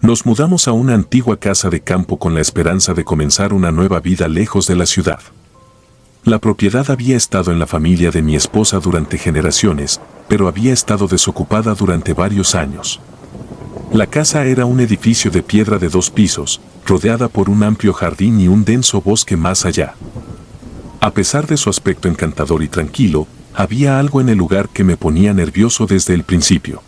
Nos mudamos a una antigua casa de campo con la esperanza de comenzar una nueva vida lejos de la ciudad. La propiedad había estado en la familia de mi esposa durante generaciones, pero había estado desocupada durante varios años. La casa era un edificio de piedra de 2 pisos, rodeada por un amplio jardín y un denso bosque más allá. A pesar de su aspecto encantador y tranquilo, había algo en el lugar que me ponía nervioso desde el principio.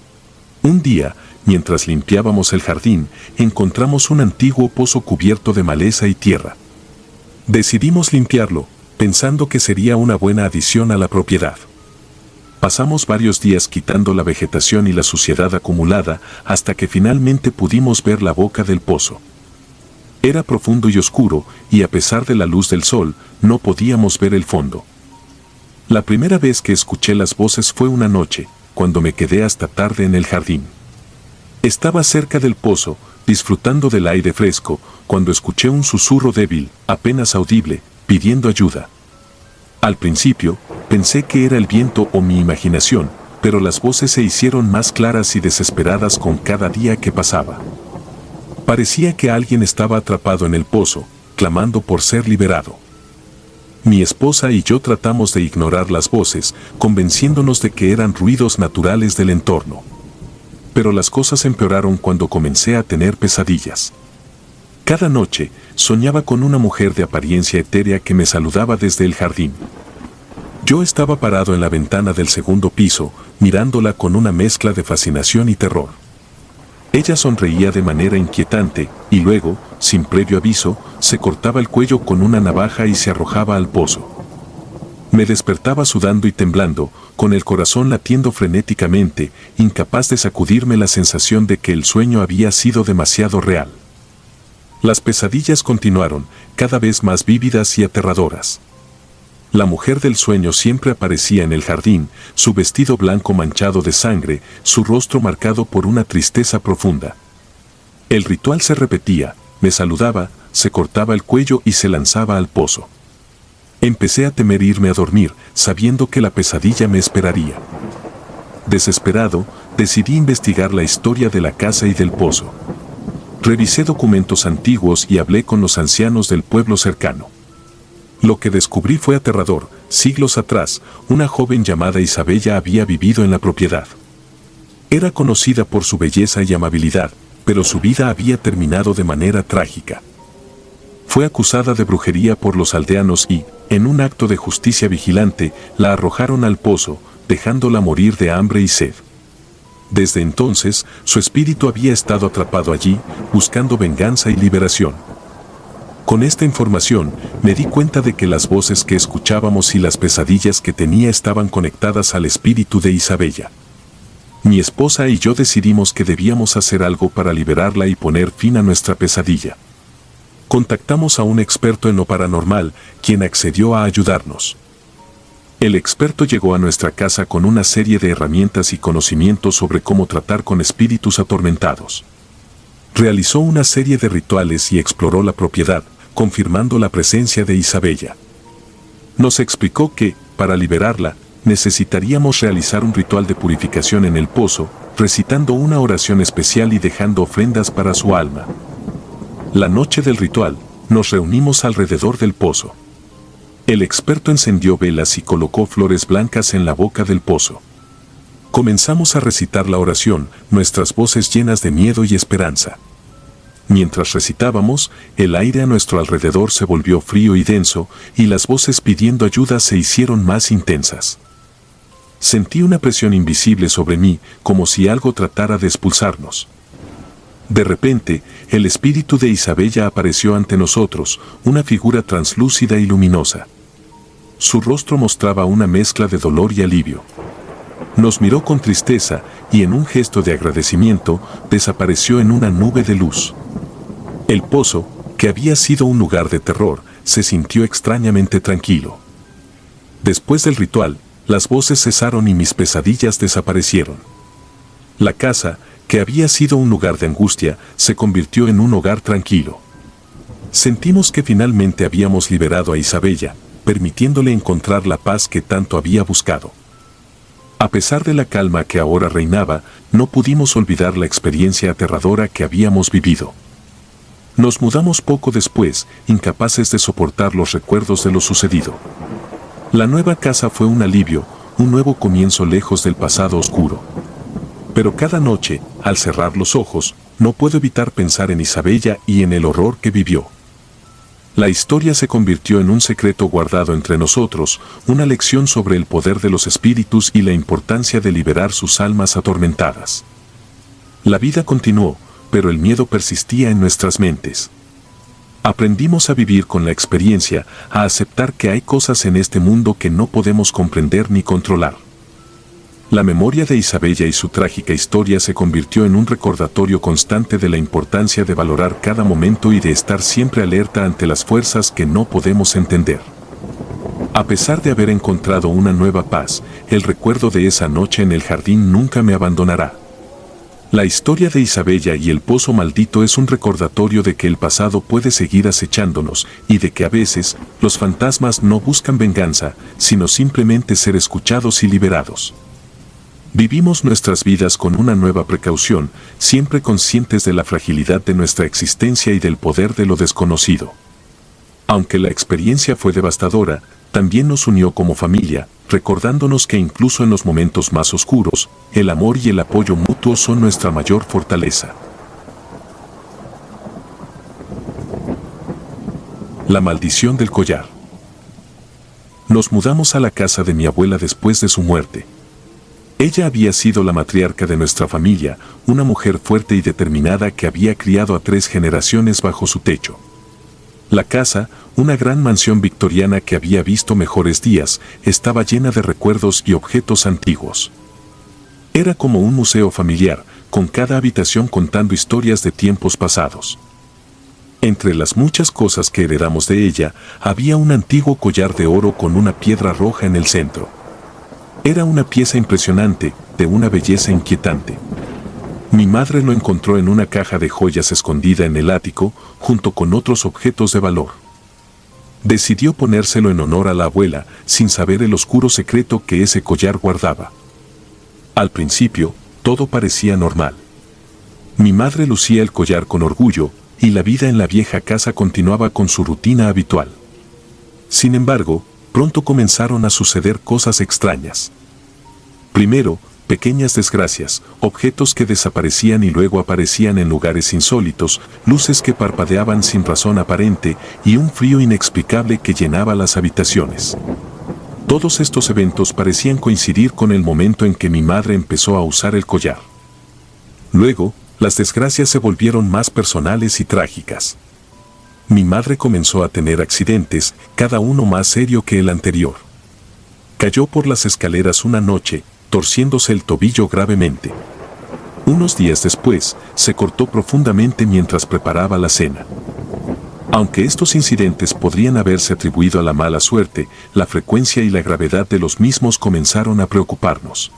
Un día, mientras limpiábamos el jardín, encontramos un antiguo pozo cubierto de maleza y tierra. Decidimos limpiarlo, pensando que sería una buena adición a la propiedad. Pasamos varios días quitando la vegetación y la suciedad acumulada hasta que finalmente pudimos ver la boca del pozo. Era profundo y oscuro, y a pesar de la luz del sol, no podíamos ver el fondo. La primera vez que escuché las voces fue una noche, cuando me quedé hasta tarde en el jardín. Estaba cerca del pozo, disfrutando del aire fresco, cuando escuché un susurro débil, apenas audible, pidiendo ayuda. Al principio, pensé que era el viento o mi imaginación, pero las voces se hicieron más claras y desesperadas con cada día que pasaba. Parecía que alguien estaba atrapado en el pozo, clamando por ser liberado. Mi esposa y yo tratamos de ignorar las voces, convenciéndonos de que eran ruidos naturales del entorno. Pero las cosas empeoraron cuando comencé a tener pesadillas. Cada noche, soñaba con una mujer de apariencia etérea que me saludaba desde el jardín. Yo estaba parado en la ventana del segundo piso, mirándola con una mezcla de fascinación y terror. Ella sonreía de manera inquietante, y luego, sin previo aviso, se cortaba el cuello con una navaja y se arrojaba al pozo. Me despertaba sudando y temblando, con el corazón latiendo frenéticamente, incapaz de sacudirme la sensación de que el sueño había sido demasiado real. Las pesadillas continuaron, cada vez más vívidas y aterradoras. La mujer del sueño siempre aparecía en el jardín, su vestido blanco manchado de sangre, su rostro marcado por una tristeza profunda. El ritual se repetía, me saludaba, se cortaba el cuello y se lanzaba al pozo. Empecé a temer irme a dormir, sabiendo que la pesadilla me esperaría. Desesperado, decidí investigar la historia de la casa y del pozo. Revisé documentos antiguos y hablé con los ancianos del pueblo cercano. Lo que descubrí fue aterrador. Siglos atrás, una joven llamada Isabella había vivido en la propiedad. Era conocida por su belleza y amabilidad, pero su vida había terminado de manera trágica. Fue acusada de brujería por los aldeanos y, en un acto de justicia vigilante, la arrojaron al pozo, dejándola morir de hambre y sed. Desde entonces, su espíritu había estado atrapado allí, buscando venganza y liberación. Con esta información, me di cuenta de que las voces que escuchábamos y las pesadillas que tenía estaban conectadas al espíritu de Isabella. Mi esposa y yo decidimos que debíamos hacer algo para liberarla y poner fin a nuestra pesadilla. Contactamos a un experto en lo paranormal, quien accedió a ayudarnos. El experto llegó a nuestra casa con una serie de herramientas y conocimientos sobre cómo tratar con espíritus atormentados. Realizó una serie de rituales y exploró la propiedad, confirmando la presencia de Isabella. Nos explicó que, para liberarla, necesitaríamos realizar un ritual de purificación en el pozo, recitando una oración especial y dejando ofrendas para su alma. La noche del ritual, nos reunimos alrededor del pozo. El experto encendió velas y colocó flores blancas en la boca del pozo. Comenzamos a recitar la oración, nuestras voces llenas de miedo y esperanza. Mientras recitábamos, el aire a nuestro alrededor se volvió frío y denso, y las voces pidiendo ayuda se hicieron más intensas. Sentí una presión invisible sobre mí, como si algo tratara de expulsarnos. De repente, el espíritu de Isabella apareció ante nosotros, una figura translúcida y luminosa. Su rostro mostraba una mezcla de dolor y alivio. Nos miró con tristeza y en un gesto de agradecimiento, desapareció en una nube de luz. El pozo, que había sido un lugar de terror, se sintió extrañamente tranquilo. Después del ritual, las voces cesaron y mis pesadillas desaparecieron. La casa, que había sido un lugar de angustia, se convirtió en un hogar tranquilo. Sentimos que finalmente habíamos liberado a Isabella, permitiéndole encontrar la paz que tanto había buscado. A pesar de la calma que ahora reinaba, no pudimos olvidar la experiencia aterradora que habíamos vivido. Nos mudamos poco después, incapaces de soportar los recuerdos de lo sucedido. La nueva casa fue un alivio, un nuevo comienzo lejos del pasado oscuro. Pero cada noche, al cerrar los ojos, no puedo evitar pensar en Isabella y en el horror que vivió. La historia se convirtió en un secreto guardado entre nosotros, una lección sobre el poder de los espíritus y la importancia de liberar sus almas atormentadas. La vida continuó, pero el miedo persistía en nuestras mentes. Aprendimos a vivir con la experiencia, a aceptar que hay cosas en este mundo que no podemos comprender ni controlar. La memoria de Isabella y su trágica historia se convirtió en un recordatorio constante de la importancia de valorar cada momento y de estar siempre alerta ante las fuerzas que no podemos entender. A pesar de haber encontrado una nueva paz, el recuerdo de esa noche en el jardín nunca me abandonará. La historia de Isabella y el pozo maldito es un recordatorio de que el pasado puede seguir acechándonos y de que a veces los fantasmas no buscan venganza, sino simplemente ser escuchados y liberados. Vivimos nuestras vidas con una nueva precaución, siempre conscientes de la fragilidad de nuestra existencia y del poder de lo desconocido. Aunque la experiencia fue devastadora, también nos unió como familia, recordándonos que incluso en los momentos más oscuros, el amor y el apoyo mutuo son nuestra mayor fortaleza. La maldición del collar. Nos mudamos a la casa de mi abuela después de su muerte. Ella había sido la matriarca de nuestra familia, una mujer fuerte y determinada que había criado a 3 generaciones bajo su techo. La casa, una gran mansión victoriana que había visto mejores días, estaba llena de recuerdos y objetos antiguos. Era como un museo familiar, con cada habitación contando historias de tiempos pasados. Entre las muchas cosas que heredamos de ella, había un antiguo collar de oro con una piedra roja en el centro. Era una pieza impresionante, de una belleza inquietante. Mi madre lo encontró en una caja de joyas escondida en el ático, junto con otros objetos de valor. Decidió ponérselo en honor a la abuela, sin saber el oscuro secreto que ese collar guardaba. Al principio, todo parecía normal. Mi madre lucía el collar con orgullo, y la vida en la vieja casa continuaba con su rutina habitual. Sin embargo, pronto comenzaron a suceder cosas extrañas. Primero, pequeñas desgracias, objetos que desaparecían y luego aparecían en lugares insólitos, luces que parpadeaban sin razón aparente y un frío inexplicable que llenaba las habitaciones. Todos estos eventos parecían coincidir con el momento en que mi madre empezó a usar el collar. Luego, las desgracias se volvieron más personales y trágicas. Mi madre comenzó a tener accidentes, cada uno más serio que el anterior. Cayó por las escaleras una noche, torciéndose el tobillo gravemente. Unos días después, se cortó profundamente mientras preparaba la cena. Aunque estos incidentes podrían haberse atribuido a la mala suerte, la frecuencia y la gravedad de los mismos comenzaron a preocuparnos.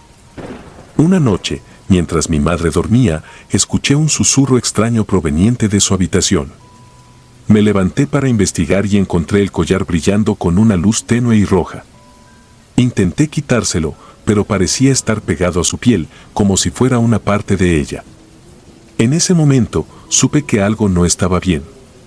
Una noche, mientras mi madre dormía, escuché un susurro extraño proveniente de su habitación. Me levanté para investigar y encontré el collar brillando con una luz tenue y roja. Intenté quitárselo, pero parecía estar pegado a su piel, como si fuera una parte de ella. En ese momento, supe que algo no estaba bien.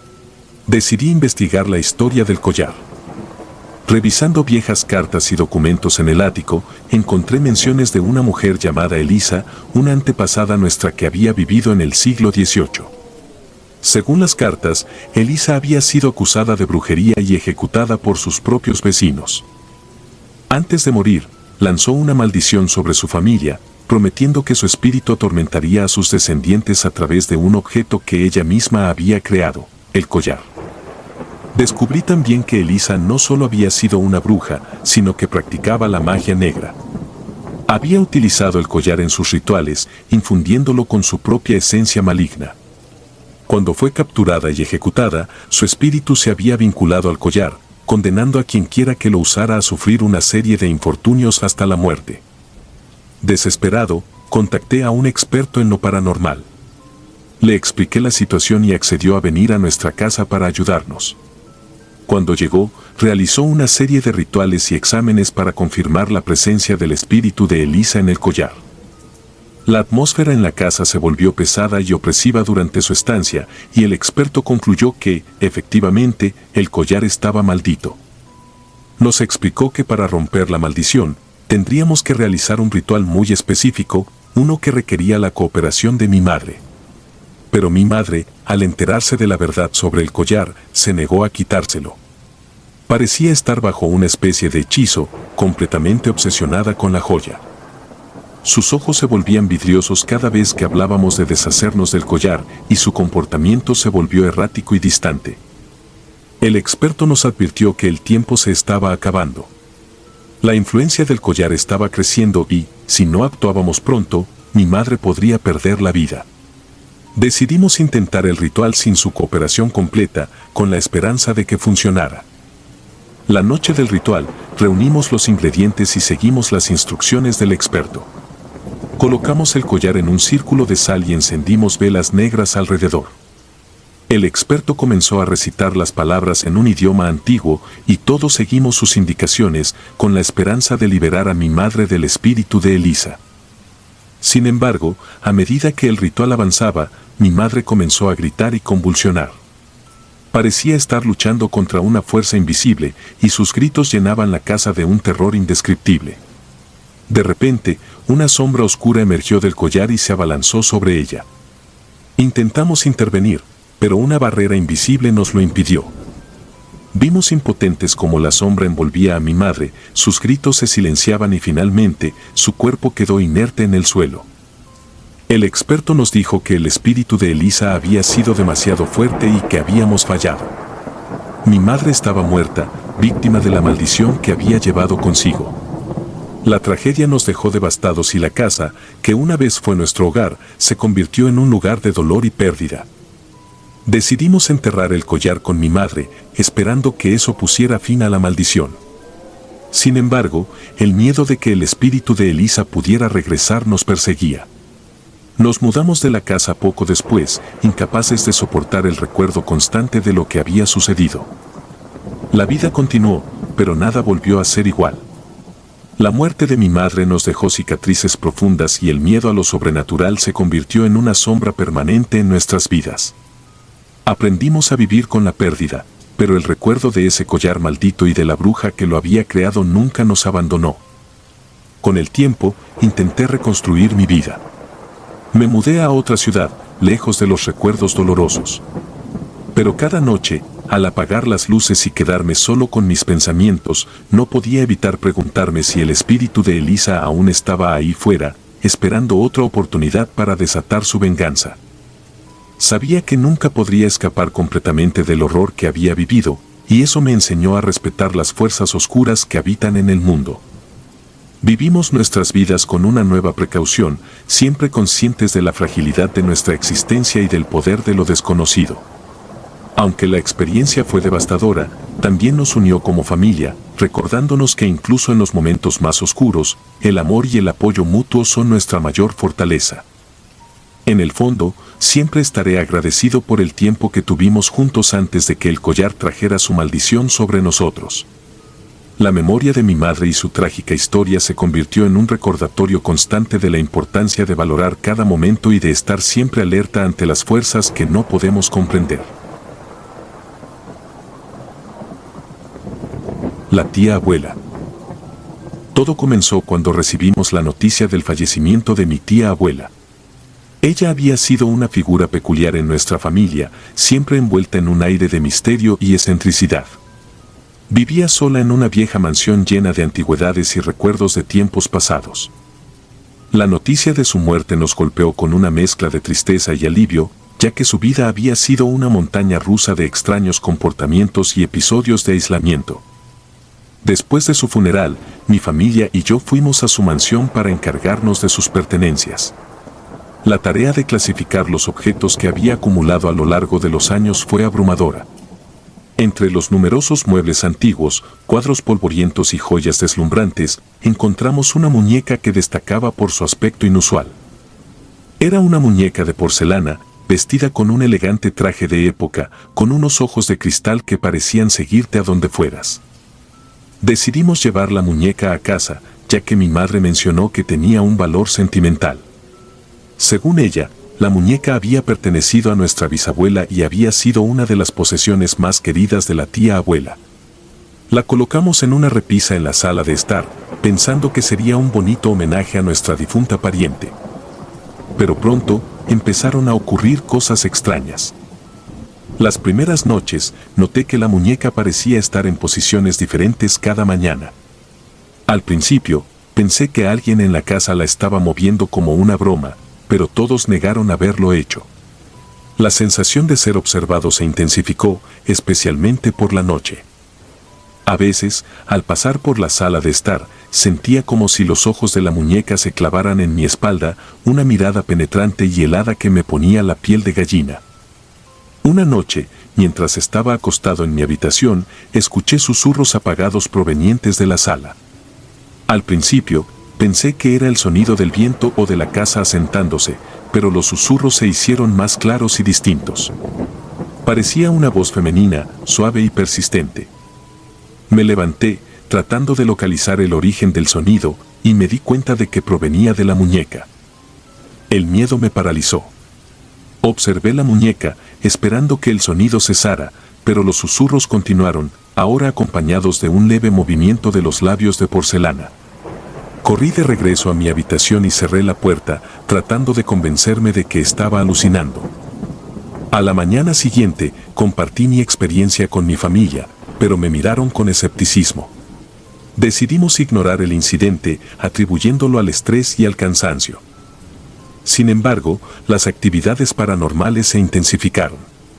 Decidí investigar la historia del collar. Revisando viejas cartas y documentos en el ático, encontré menciones de una mujer llamada Elisa, una antepasada nuestra que había vivido en el siglo XVIII. Según las cartas, Elisa había sido acusada de brujería y ejecutada por sus propios vecinos. Antes de morir, lanzó una maldición sobre su familia, prometiendo que su espíritu atormentaría a sus descendientes a través de un objeto que ella misma había creado, el collar. Descubrí también que Elisa no solo había sido una bruja, sino que practicaba la magia negra. Había utilizado el collar en sus rituales, infundiéndolo con su propia esencia maligna. Cuando fue capturada y ejecutada, su espíritu se había vinculado al collar, condenando a quien quiera que lo usara a sufrir una serie de infortunios hasta la muerte. Desesperado, contacté a un experto en lo paranormal. Le expliqué la situación y accedió a venir a nuestra casa para ayudarnos. Cuando llegó, realizó una serie de rituales y exámenes para confirmar la presencia del espíritu de Elisa en el collar. La atmósfera en la casa se volvió pesada y opresiva durante su estancia, y el experto concluyó que, efectivamente, el collar estaba maldito. Nos explicó que para romper la maldición, tendríamos que realizar un ritual muy específico, uno que requería la cooperación de mi madre. Pero mi madre, al enterarse de la verdad sobre el collar, se negó a quitárselo. Parecía estar bajo una especie de hechizo, completamente obsesionada con la joya. Sus ojos se volvían vidriosos cada vez que hablábamos de deshacernos del collar, y su comportamiento se volvió errático y distante. El experto nos advirtió que el tiempo se estaba acabando. La influencia del collar estaba creciendo y, si no actuábamos pronto, mi madre podría perder la vida. Decidimos intentar el ritual sin su cooperación completa, con la esperanza de que funcionara. La noche del ritual, reunimos los ingredientes y seguimos las instrucciones del experto. Colocamos el collar en un círculo de sal y encendimos velas negras alrededor. El experto comenzó a recitar las palabras en un idioma antiguo y todos seguimos sus indicaciones con la esperanza de liberar a mi madre del espíritu de Elisa. Sin embargo, a medida que el ritual avanzaba, mi madre comenzó a gritar y convulsionar. Parecía estar luchando contra una fuerza invisible y sus gritos llenaban la casa de un terror indescriptible. De repente, una sombra oscura emergió del collar y se abalanzó sobre ella. Intentamos intervenir, pero una barrera invisible nos lo impidió. Vimos impotentes cómo la sombra envolvía a mi madre, sus gritos se silenciaban y finalmente, su cuerpo quedó inerte en el suelo. El experto nos dijo que el espíritu de Elisa había sido demasiado fuerte y que habíamos fallado. Mi madre estaba muerta, víctima de la maldición que había llevado consigo. La tragedia nos dejó devastados y la casa, que una vez fue nuestro hogar, se convirtió en un lugar de dolor y pérdida. Decidimos enterrar el collar con mi madre, esperando que eso pusiera fin a la maldición. Sin embargo, el miedo de que el espíritu de Elisa pudiera regresar nos perseguía. Nos mudamos de la casa poco después, incapaces de soportar el recuerdo constante de lo que había sucedido. La vida continuó, pero nada volvió a ser igual. La muerte de mi madre nos dejó cicatrices profundas y el miedo a lo sobrenatural se convirtió en una sombra permanente en nuestras vidas. Aprendimos a vivir con la pérdida, pero el recuerdo de ese collar maldito y de la bruja que lo había creado nunca nos abandonó. Con el tiempo, intenté reconstruir mi vida. Me mudé a otra ciudad, lejos de los recuerdos dolorosos. Pero cada noche, al apagar las luces y quedarme solo con mis pensamientos, no podía evitar preguntarme si el espíritu de Elisa aún estaba ahí fuera, esperando otra oportunidad para desatar su venganza. Sabía que nunca podría escapar completamente del horror que había vivido, y eso me enseñó a respetar las fuerzas oscuras que habitan en el mundo. Vivimos nuestras vidas con una nueva precaución, siempre conscientes de la fragilidad de nuestra existencia y del poder de lo desconocido. Aunque la experiencia fue devastadora, también nos unió como familia, recordándonos que incluso en los momentos más oscuros, el amor y el apoyo mutuo son nuestra mayor fortaleza. En el fondo, siempre estaré agradecido por el tiempo que tuvimos juntos antes de que el collar trajera su maldición sobre nosotros. La memoria de mi madre y su trágica historia se convirtió en un recordatorio constante de la importancia de valorar cada momento y de estar siempre alerta ante las fuerzas que no podemos comprender. La tía abuela. Todo comenzó cuando recibimos la noticia del fallecimiento de mi tía abuela. Ella había sido una figura peculiar en nuestra familia, siempre envuelta en un aire de misterio y excentricidad. Vivía sola en una vieja mansión llena de antigüedades y recuerdos de tiempos pasados. La noticia de su muerte nos golpeó con una mezcla de tristeza y alivio, ya que su vida había sido una montaña rusa de extraños comportamientos y episodios de aislamiento. Después de su funeral, mi familia y yo fuimos a su mansión para encargarnos de sus pertenencias. La tarea de clasificar los objetos que había acumulado a lo largo de los años fue abrumadora. Entre los numerosos muebles antiguos, cuadros polvorientos y joyas deslumbrantes, encontramos una muñeca que destacaba por su aspecto inusual. Era una muñeca de porcelana, vestida con un elegante traje de época, con unos ojos de cristal que parecían seguirte a donde fueras. Decidimos llevar la muñeca a casa, ya que mi madre mencionó que tenía un valor sentimental. Según ella, la muñeca había pertenecido a nuestra bisabuela y había sido una de las posesiones más queridas de la tía abuela. La colocamos en una repisa en la sala de estar, pensando que sería un bonito homenaje a nuestra difunta pariente. Pero pronto empezaron a ocurrir cosas extrañas. Las primeras noches noté que la muñeca parecía estar en posiciones diferentes cada mañana. Al principio, pensé que alguien en la casa la estaba moviendo como una broma, pero todos negaron haberlo hecho. La sensación de ser observado se intensificó, especialmente por la noche. A veces, al pasar por la sala de estar, sentía como si los ojos de la muñeca se clavaran en mi espalda, una mirada penetrante y helada que me ponía la piel de gallina. Una noche, mientras estaba acostado en mi habitación, escuché susurros apagados provenientes de la sala. Al principio, pensé que era el sonido del viento o de la casa asentándose, pero los susurros se hicieron más claros y distintos. Parecía una voz femenina, suave y persistente. Me levanté, tratando de localizar el origen del sonido, y me di cuenta de que provenía de la muñeca. El miedo me paralizó. Observé la muñeca, esperando que el sonido cesara, pero los susurros continuaron, ahora acompañados de un leve movimiento de los labios de porcelana. Corrí de regreso a mi habitación y cerré la puerta, tratando de convencerme de que estaba alucinando. A la mañana siguiente, compartí mi experiencia con mi familia, pero me miraron con escepticismo. Decidimos ignorar el incidente, atribuyéndolo al estrés y al cansancio. Sin embargo, las actividades paranormales se intensificaron.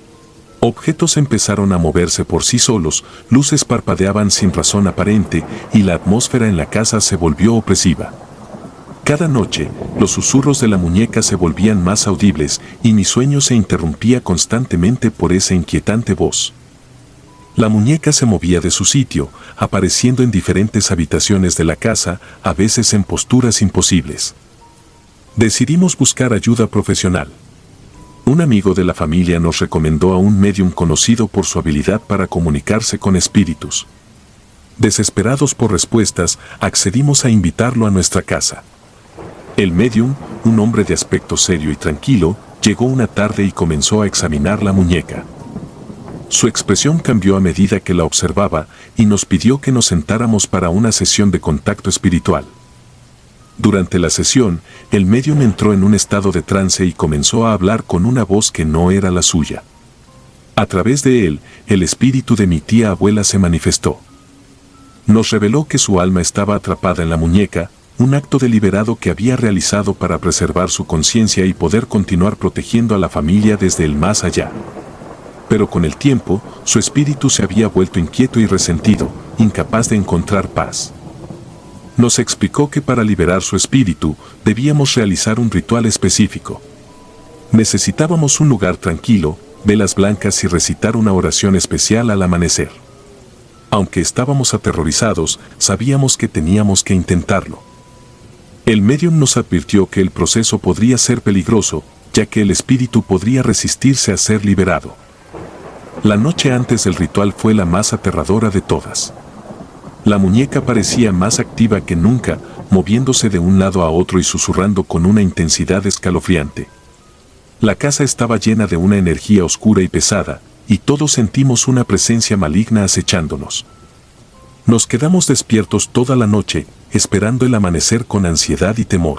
Objetos empezaron a moverse por sí solos, luces parpadeaban sin razón aparente y la atmósfera en la casa se volvió opresiva. Cada noche, los susurros de la muñeca se volvían más audibles y mi sueño se interrumpía constantemente por esa inquietante voz. La muñeca se movía de su sitio, apareciendo en diferentes habitaciones de la casa, a veces en posturas imposibles. Decidimos buscar ayuda profesional. Un amigo de la familia nos recomendó a un médium conocido por su habilidad para comunicarse con espíritus. Desesperados por respuestas, accedimos a invitarlo a nuestra casa. El médium, un hombre de aspecto serio y tranquilo, llegó una tarde y comenzó a examinar la muñeca. Su expresión cambió a medida que la observaba y nos pidió que nos sentáramos para una sesión de contacto espiritual. Durante la sesión, el médium entró en un estado de trance y comenzó a hablar con una voz que no era la suya. A través de él, el espíritu de mi tía abuela se manifestó. Nos reveló que su alma estaba atrapada en la muñeca, un acto deliberado que había realizado para preservar su conciencia y poder continuar protegiendo a la familia desde el más allá. Pero con el tiempo, su espíritu se había vuelto inquieto y resentido, incapaz de encontrar paz. Nos explicó que para liberar su espíritu, debíamos realizar un ritual específico. Necesitábamos un lugar tranquilo, velas blancas y recitar una oración especial al amanecer. Aunque estábamos aterrorizados, sabíamos que teníamos que intentarlo. El médium nos advirtió que el proceso podría ser peligroso, ya que el espíritu podría resistirse a ser liberado. La noche antes del ritual fue la más aterradora de todas. La muñeca parecía más activa que nunca, moviéndose de un lado a otro y susurrando con una intensidad escalofriante. La casa estaba llena de una energía oscura y pesada, y todos sentimos una presencia maligna acechándonos. Nos quedamos despiertos toda la noche, esperando el amanecer con ansiedad y temor.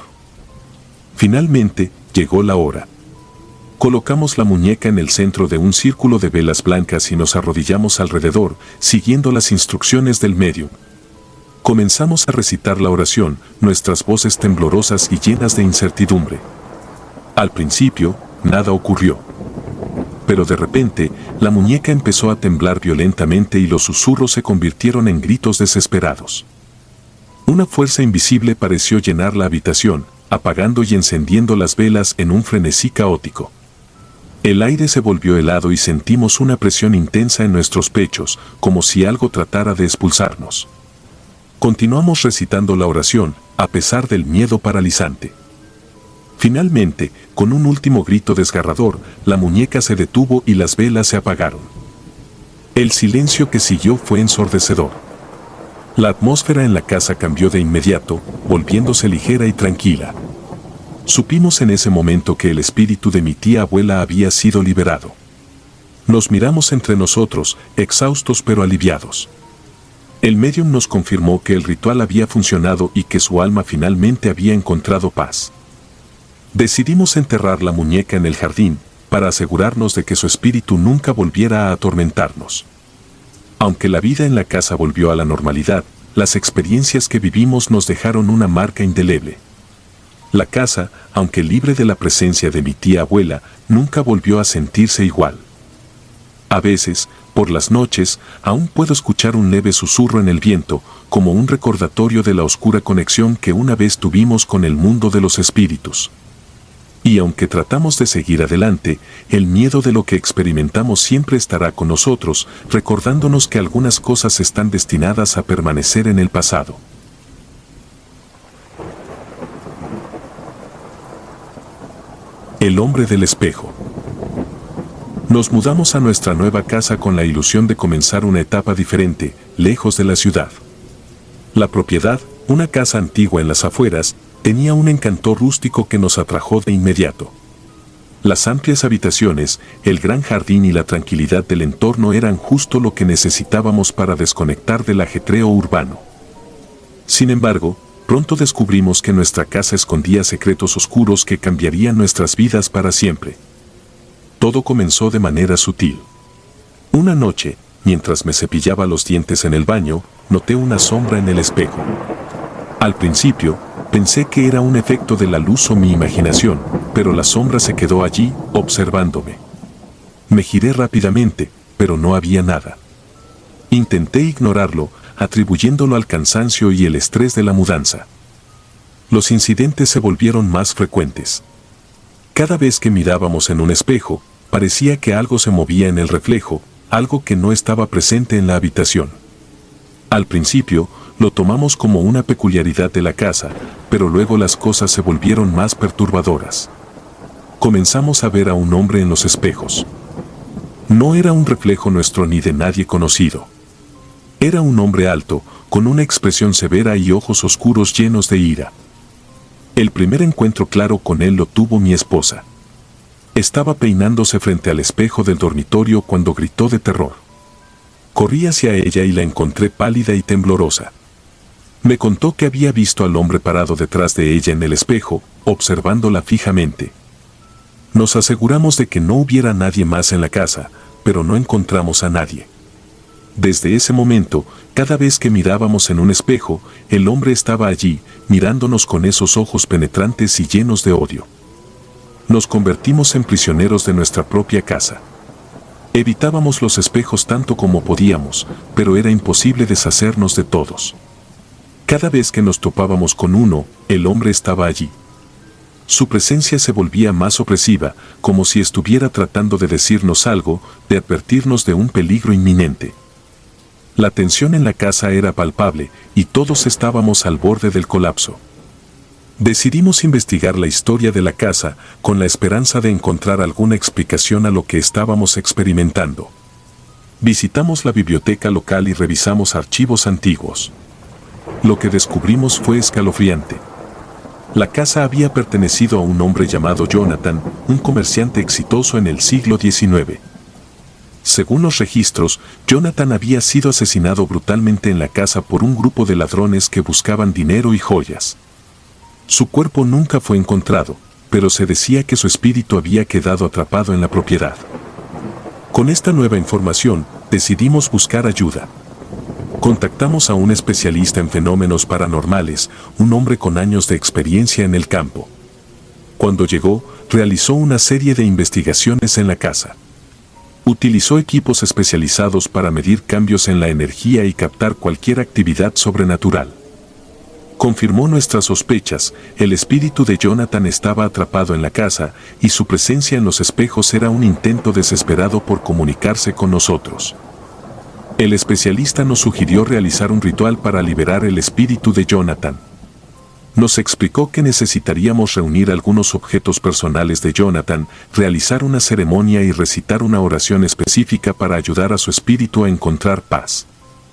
Finalmente, llegó la hora. Colocamos la muñeca en el centro de un círculo de velas blancas y nos arrodillamos alrededor, siguiendo las instrucciones del médium. Comenzamos a recitar la oración, nuestras voces temblorosas y llenas de incertidumbre. Al principio, nada ocurrió. Pero de repente, la muñeca empezó a temblar violentamente y los susurros se convirtieron en gritos desesperados. Una fuerza invisible pareció llenar la habitación, apagando y encendiendo las velas en un frenesí caótico. El aire se volvió helado y sentimos una presión intensa en nuestros pechos, como si algo tratara de expulsarnos. Continuamos recitando la oración, a pesar del miedo paralizante. Finalmente, con un último grito desgarrador, la muñeca se detuvo y las velas se apagaron. El silencio que siguió fue ensordecedor. La atmósfera en la casa cambió de inmediato, volviéndose ligera y tranquila. Supimos en ese momento que el espíritu de mi tía abuela había sido liberado. Nos miramos entre nosotros, exhaustos pero aliviados. El médium nos confirmó que el ritual había funcionado y que su alma finalmente había encontrado paz. Decidimos enterrar la muñeca en el jardín, para asegurarnos de que su espíritu nunca volviera a atormentarnos. Aunque la vida en la casa volvió a la normalidad, las experiencias que vivimos nos dejaron una marca indeleble. La casa, aunque libre de la presencia de mi tía abuela, nunca volvió a sentirse igual. A veces, por las noches, aún puedo escuchar un leve susurro en el viento, como un recordatorio de la oscura conexión que una vez tuvimos con el mundo de los espíritus. Y aunque tratamos de seguir adelante, el miedo de lo que experimentamos siempre estará con nosotros, recordándonos que algunas cosas están destinadas a permanecer en el pasado. El hombre del espejo. Nos mudamos a nuestra nueva casa con la ilusión de comenzar una etapa diferente, lejos de la ciudad. La propiedad, una casa antigua en las afueras, tenía un encanto rústico que nos atrajo de inmediato. Las amplias habitaciones, el gran jardín y la tranquilidad del entorno eran justo lo que necesitábamos para desconectar del ajetreo urbano. Sin embargo, pronto descubrimos que nuestra casa escondía secretos oscuros que cambiarían nuestras vidas para siempre. Todo comenzó de manera sutil. Una noche, mientras me cepillaba los dientes en el baño, noté una sombra en el espejo. Al principio, pensé que era un efecto de la luz o mi imaginación, pero la sombra se quedó allí, observándome. Me giré rápidamente, pero no había nada. Intenté ignorarlo, atribuyéndolo al cansancio y el estrés de la mudanza. Los incidentes se volvieron más frecuentes. Cada vez que mirábamos en un espejo, parecía que algo se movía en el reflejo, algo que no estaba presente en la habitación. Al principio, lo tomamos como una peculiaridad de la casa, pero luego las cosas se volvieron más perturbadoras. Comenzamos a ver a un hombre en los espejos. No era un reflejo nuestro ni de nadie conocido. Era un hombre alto, con una expresión severa y ojos oscuros llenos de ira. El primer encuentro claro con él lo tuvo mi esposa. Estaba peinándose frente al espejo del dormitorio cuando gritó de terror. Corrí hacia ella y la encontré pálida y temblorosa. Me contó que había visto al hombre parado detrás de ella en el espejo, observándola fijamente. Nos aseguramos de que no hubiera nadie más en la casa, pero no encontramos a nadie. Desde ese momento, cada vez que mirábamos en un espejo, el hombre estaba allí, mirándonos con esos ojos penetrantes y llenos de odio. Nos convertimos en prisioneros de nuestra propia casa. Evitábamos los espejos tanto como podíamos, pero era imposible deshacernos de todos. Cada vez que nos topábamos con uno, el hombre estaba allí. Su presencia se volvía más opresiva, como si estuviera tratando de decirnos algo, de advertirnos de un peligro inminente. La tensión en la casa era palpable, y todos estábamos al borde del colapso. Decidimos investigar la historia de la casa, con la esperanza de encontrar alguna explicación a lo que estábamos experimentando. Visitamos la biblioteca local y revisamos archivos antiguos. Lo que descubrimos fue escalofriante. La casa había pertenecido a un hombre llamado Jonathan, un comerciante exitoso en el siglo XIX. Según los registros, Jonathan había sido asesinado brutalmente en la casa por un grupo de ladrones que buscaban dinero y joyas. Su cuerpo nunca fue encontrado, pero se decía que su espíritu había quedado atrapado en la propiedad. Con esta nueva información, decidimos buscar ayuda. Contactamos a un especialista en fenómenos paranormales, un hombre con años de experiencia en el campo. Cuando llegó, realizó una serie de investigaciones en la casa. Utilizó equipos especializados para medir cambios en la energía y captar cualquier actividad sobrenatural. Confirmó nuestras sospechas, el espíritu de Jonathan estaba atrapado en la casa y su presencia en los espejos era un intento desesperado por comunicarse con nosotros. El especialista nos sugirió realizar un ritual para liberar el espíritu de Jonathan. Nos explicó que necesitaríamos reunir algunos objetos personales de Jonathan, realizar una ceremonia y recitar una oración específica para ayudar a su espíritu a encontrar paz.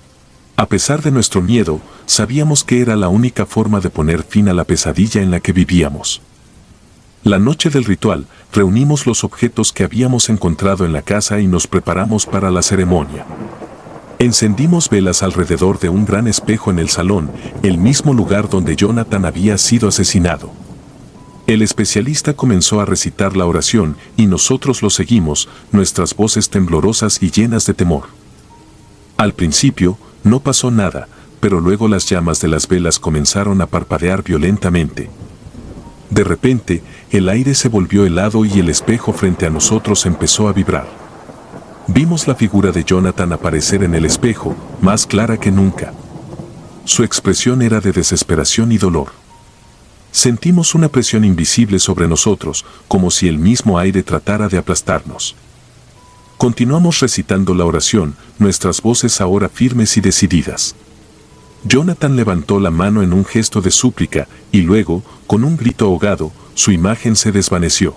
A pesar de nuestro miedo, sabíamos que era la única forma de poner fin a la pesadilla en la que vivíamos. La noche del ritual, reunimos los objetos que habíamos encontrado en la casa y nos preparamos para la ceremonia. Encendimos velas alrededor de un gran espejo en el salón, el mismo lugar donde Jonathan había sido asesinado. El especialista comenzó a recitar la oración y nosotros lo seguimos, nuestras voces temblorosas y llenas de temor. Al principio, no pasó nada, pero luego las llamas de las velas comenzaron a parpadear violentamente. De repente, el aire se volvió helado y el espejo frente a nosotros empezó a vibrar. Vimos la figura de Jonathan aparecer en el espejo, más clara que nunca. Su expresión era de desesperación y dolor. Sentimos una presión invisible sobre nosotros, como si el mismo aire tratara de aplastarnos. Continuamos recitando la oración, nuestras voces ahora firmes y decididas. Jonathan levantó la mano en un gesto de súplica, y luego, con un grito ahogado, su imagen se desvaneció.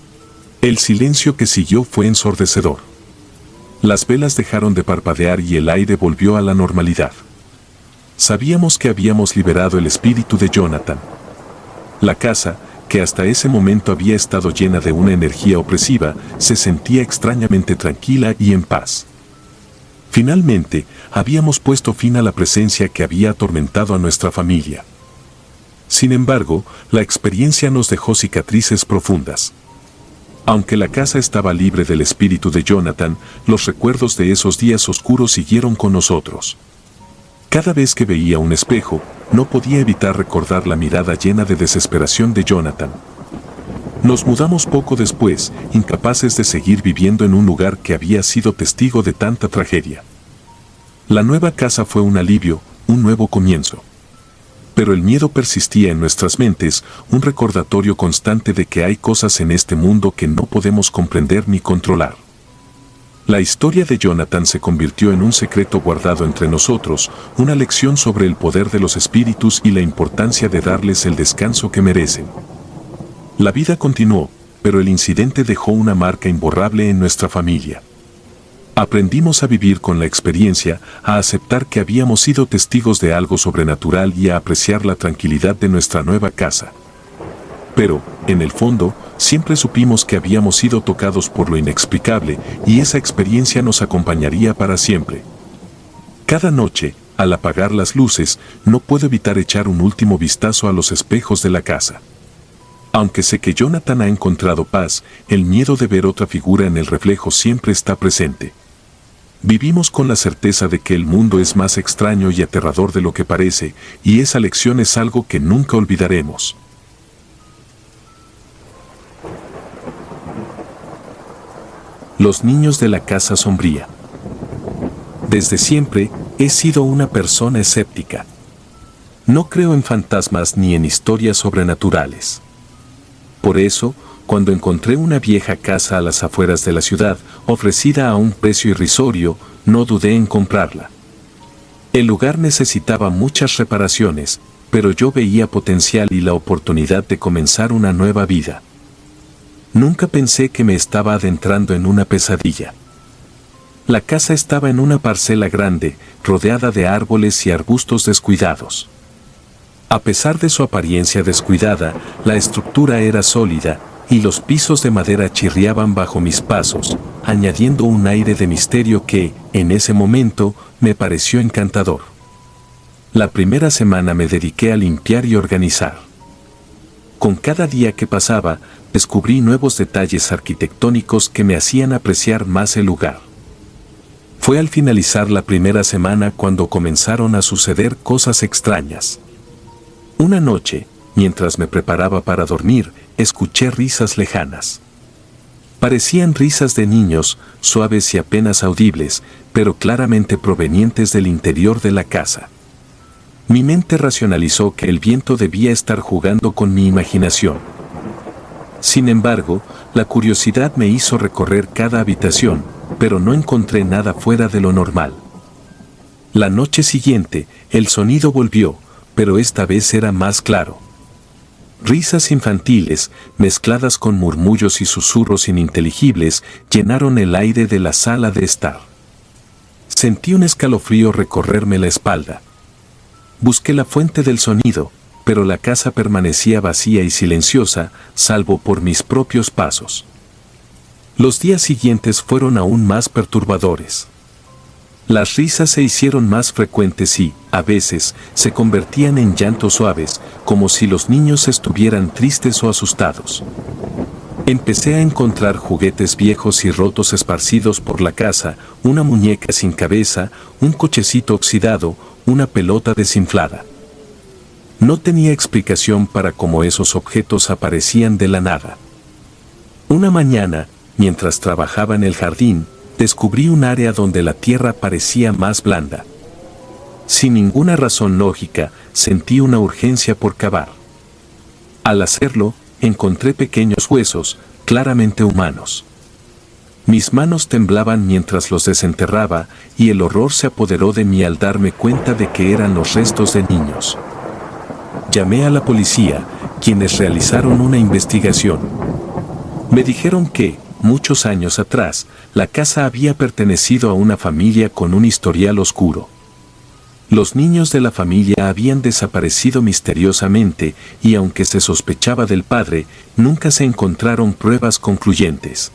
El silencio que siguió fue ensordecedor. Las velas dejaron de parpadear y el aire volvió a la normalidad. Sabíamos que habíamos liberado el espíritu de Jonathan. La casa, que hasta ese momento había estado llena de una energía opresiva, se sentía extrañamente tranquila y en paz. Finalmente, habíamos puesto fin a la presencia que había atormentado a nuestra familia. Sin embargo, la experiencia nos dejó cicatrices profundas. Aunque la casa estaba libre del espíritu de Jonathan, los recuerdos de esos días oscuros siguieron con nosotros. Cada vez que veía un espejo, no podía evitar recordar la mirada llena de desesperación de Jonathan. Nos mudamos poco después, incapaces de seguir viviendo en un lugar que había sido testigo de tanta tragedia. La nueva casa fue un alivio, un nuevo comienzo. Pero el miedo persistía en nuestras mentes, un recordatorio constante de que hay cosas en este mundo que no podemos comprender ni controlar. La historia de Jonathan se convirtió en un secreto guardado entre nosotros, una lección sobre el poder de los espíritus y la importancia de darles el descanso que merecen. La vida continuó, pero el incidente dejó una marca imborrable en nuestra familia. Aprendimos a vivir con la experiencia, a aceptar que habíamos sido testigos de algo sobrenatural y a apreciar la tranquilidad de nuestra nueva casa. Pero, en el fondo, siempre supimos que habíamos sido tocados por lo inexplicable y esa experiencia nos acompañaría para siempre. Cada noche, al apagar las luces, no puedo evitar echar un último vistazo a los espejos de la casa. Aunque sé que Jonathan ha encontrado paz, el miedo de ver otra figura en el reflejo siempre está presente. Vivimos con la certeza de que el mundo es más extraño y aterrador de lo que parece, y esa lección es algo que nunca olvidaremos. Los niños de la casa sombría. Desde siempre, he sido una persona escéptica. No creo en fantasmas ni en historias sobrenaturales. Por eso, cuando encontré una vieja casa a las afueras de la ciudad, ofrecida a un precio irrisorio, no dudé en comprarla. El lugar necesitaba muchas reparaciones, pero yo veía potencial y la oportunidad de comenzar una nueva vida. Nunca pensé que me estaba adentrando en una pesadilla. La casa estaba en una parcela grande, rodeada de árboles y arbustos descuidados. A pesar de su apariencia descuidada, la estructura era sólida, y los pisos de madera chirriaban bajo mis pasos, añadiendo un aire de misterio que, en ese momento, me pareció encantador. La primera semana me dediqué a limpiar y organizar. Con cada día que pasaba, descubrí nuevos detalles arquitectónicos que me hacían apreciar más el lugar. Fue al finalizar la primera semana cuando comenzaron a suceder cosas extrañas. Una noche, mientras me preparaba para dormir, escuché risas lejanas. Parecían risas de niños, suaves y apenas audibles, pero claramente provenientes del interior de la casa. Mi mente racionalizó que el viento debía estar jugando con mi imaginación. Sin embargo, la curiosidad me hizo recorrer cada habitación, pero no encontré nada fuera de lo normal. La noche siguiente, el sonido volvió, pero esta vez era más claro. Risas infantiles, mezcladas con murmullos y susurros ininteligibles, llenaron el aire de la sala de estar. Sentí un escalofrío recorrerme la espalda. Busqué la fuente del sonido, pero la casa permanecía vacía y silenciosa, salvo por mis propios pasos. Los días siguientes fueron aún más perturbadores. Las risas se hicieron más frecuentes y, a veces, se convertían en llantos suaves, como si los niños estuvieran tristes o asustados. Empecé a encontrar juguetes viejos y rotos esparcidos por la casa, una muñeca sin cabeza, un cochecito oxidado, una pelota desinflada. No tenía explicación para cómo esos objetos aparecían de la nada. Una mañana, mientras trabajaba en el jardín, descubrí un área donde la tierra parecía más blanda. Sin ninguna razón lógica, sentí una urgencia por cavar. Al hacerlo, encontré pequeños huesos, claramente humanos. Mis manos temblaban mientras los desenterraba, y el horror se apoderó de mí al darme cuenta de que eran los restos de niños. Llamé a la policía, quienes realizaron una investigación. Me dijeron que, muchos años atrás, la casa había pertenecido a una familia con un historial oscuro. Los niños de la familia habían desaparecido misteriosamente y aunque se sospechaba del padre, nunca se encontraron pruebas concluyentes.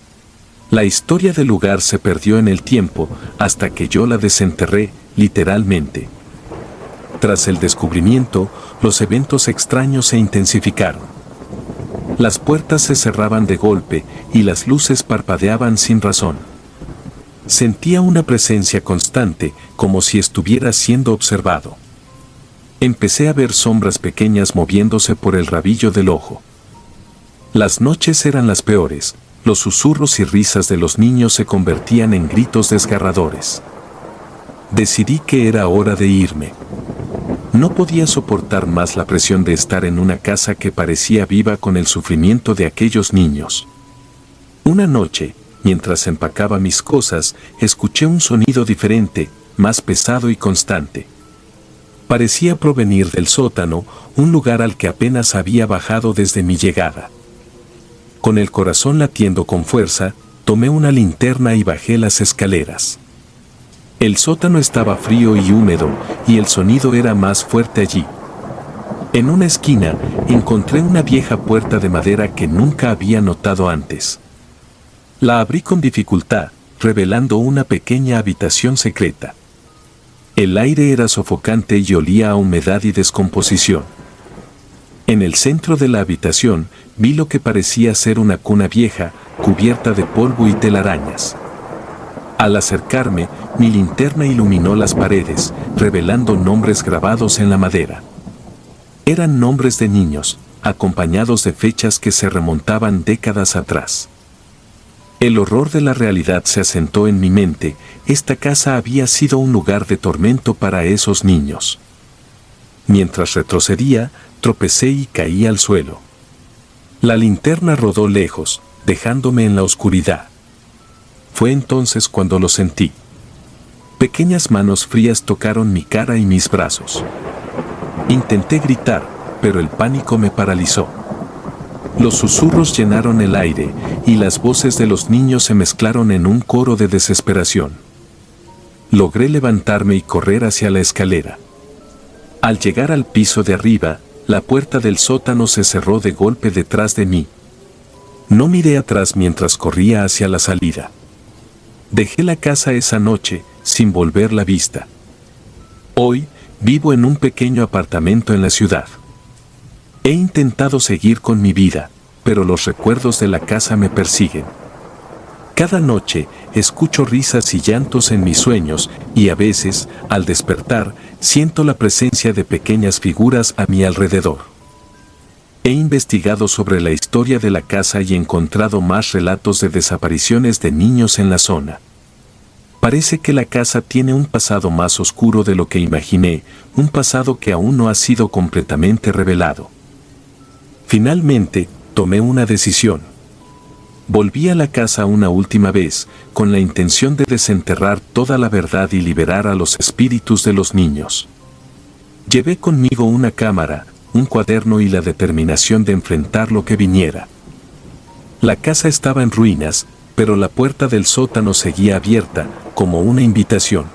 La historia del lugar se perdió en el tiempo hasta que yo la desenterré, literalmente. Tras el descubrimiento, los eventos extraños se intensificaron. Las puertas se cerraban de golpe y las luces parpadeaban sin razón. Sentía una presencia constante, como si estuviera siendo observado. Empecé a ver sombras pequeñas moviéndose por el rabillo del ojo. Las noches eran las peores, los susurros y risas de los niños se convertían en gritos desgarradores. Decidí que era hora de irme. No podía soportar más la presión de estar en una casa que parecía viva con el sufrimiento de aquellos niños. Una noche, mientras empacaba mis cosas, escuché un sonido diferente, más pesado y constante. Parecía provenir del sótano, un lugar al que apenas había bajado desde mi llegada. Con el corazón latiendo con fuerza, tomé una linterna y bajé las escaleras. El sótano estaba frío y húmedo, y el sonido era más fuerte allí. En una esquina, encontré una vieja puerta de madera que nunca había notado antes. La abrí con dificultad, revelando una pequeña habitación secreta. El aire era sofocante y olía a humedad y descomposición. En el centro de la habitación, vi lo que parecía ser una cuna vieja, cubierta de polvo y telarañas. Al acercarme, mi linterna iluminó las paredes, revelando nombres grabados en la madera. Eran nombres de niños, acompañados de fechas que se remontaban décadas atrás. El horror de la realidad se asentó en mi mente, esta casa había sido un lugar de tormento para esos niños. Mientras retrocedía, tropecé y caí al suelo. La linterna rodó lejos, dejándome en la oscuridad. Fue entonces cuando lo sentí. Pequeñas manos frías tocaron mi cara y mis brazos. Intenté gritar, pero el pánico me paralizó. Los susurros llenaron el aire, y las voces de los niños se mezclaron en un coro de desesperación. Logré levantarme y correr hacia la escalera. Al llegar al piso de arriba, la puerta del sótano se cerró de golpe detrás de mí. No miré atrás mientras corría hacia la salida. Dejé la casa esa noche, sin volver la vista. Hoy, vivo en un pequeño apartamento en la ciudad. He intentado seguir con mi vida, pero los recuerdos de la casa me persiguen. Cada noche, escucho risas y llantos en mis sueños, y a veces, al despertar, siento la presencia de pequeñas figuras a mi alrededor. He investigado sobre la historia de la casa y encontrado más relatos de desapariciones de niños en la zona. Parece que la casa tiene un pasado más oscuro de lo que imaginé, un pasado que aún no ha sido completamente revelado. Finalmente, tomé una decisión. Volví a la casa una última vez, con la intención de desenterrar toda la verdad y liberar a los espíritus de los niños. Llevé conmigo una cámara, un cuaderno y la determinación de enfrentar lo que viniera. La casa estaba en ruinas, pero la puerta del sótano seguía abierta, como una invitación.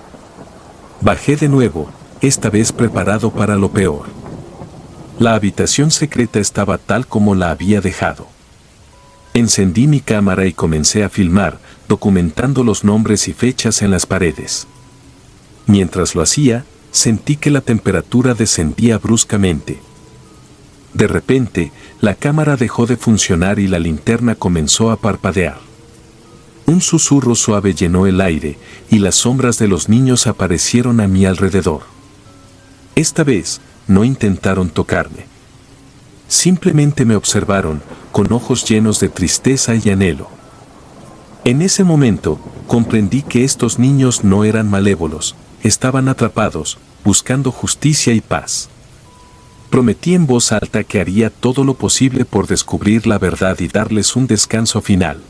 Bajé de nuevo, esta vez preparado para lo peor. La habitación secreta estaba tal como la había dejado. Encendí mi cámara y comencé a filmar, documentando los nombres y fechas en las paredes. Mientras lo hacía, sentí que la temperatura descendía bruscamente. De repente, la cámara dejó de funcionar y la linterna comenzó a parpadear. Un susurro suave llenó el aire, y las sombras de los niños aparecieron a mi alrededor. Esta vez, no intentaron tocarme. Simplemente me observaron, con ojos llenos de tristeza y anhelo. En ese momento, comprendí que estos niños no eran malévolos, estaban atrapados, buscando justicia y paz. Prometí en voz alta que haría todo lo posible por descubrir la verdad y darles un descanso final.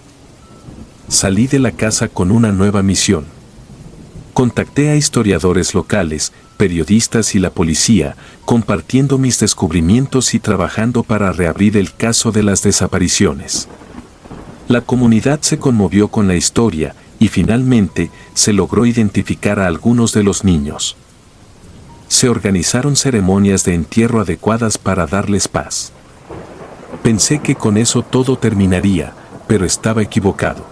Salí de la casa con una nueva misión. Contacté a historiadores locales, periodistas y la policía, compartiendo mis descubrimientos y trabajando para reabrir el caso de las desapariciones. La comunidad se conmovió con la historia y finalmente se logró identificar a algunos de los niños. Se organizaron ceremonias de entierro adecuadas para darles paz. Pensé que con eso todo terminaría, pero estaba equivocado.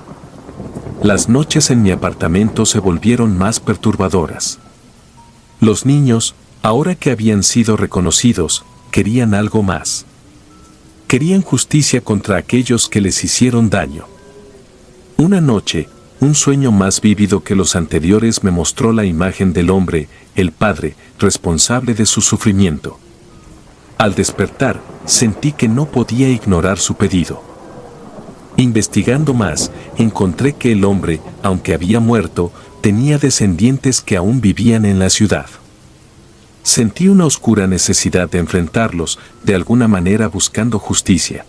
Las noches en mi apartamento se volvieron más perturbadoras. Los niños, ahora que habían sido reconocidos, querían algo más. Querían justicia contra aquellos que les hicieron daño. Una noche, un sueño más vívido que los anteriores me mostró la imagen del hombre, el padre, responsable de su sufrimiento. Al despertar, sentí que no podía ignorar su pedido. Investigando más, encontré que el hombre, aunque había muerto, tenía descendientes que aún vivían en la ciudad. Sentí una oscura necesidad de enfrentarlos, de alguna manera buscando justicia.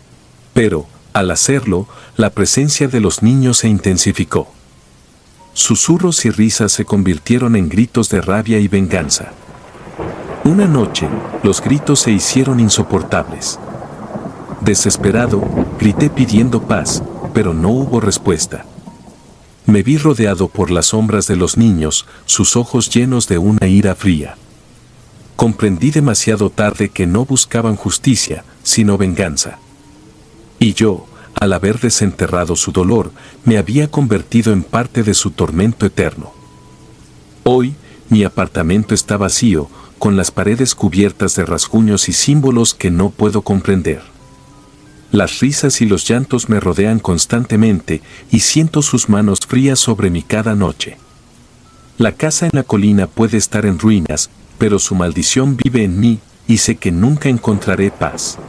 Pero, al hacerlo, la presencia de los niños se intensificó. Susurros y risas se convirtieron en gritos de rabia y venganza. Una noche, los gritos se hicieron insoportables. Desesperado, grité pidiendo paz, pero no hubo respuesta. Me vi rodeado por las sombras de los niños, sus ojos llenos de una ira fría. Comprendí demasiado tarde que no buscaban justicia, sino venganza. Y yo, al haber desenterrado su dolor, me había convertido en parte de su tormento eterno. Hoy, mi apartamento está vacío, con las paredes cubiertas de rasguños y símbolos que no puedo comprender. Las risas y los llantos me rodean constantemente y siento sus manos frías sobre mí cada noche. La casa en la colina puede estar en ruinas, pero su maldición vive en mí y sé que nunca encontraré paz.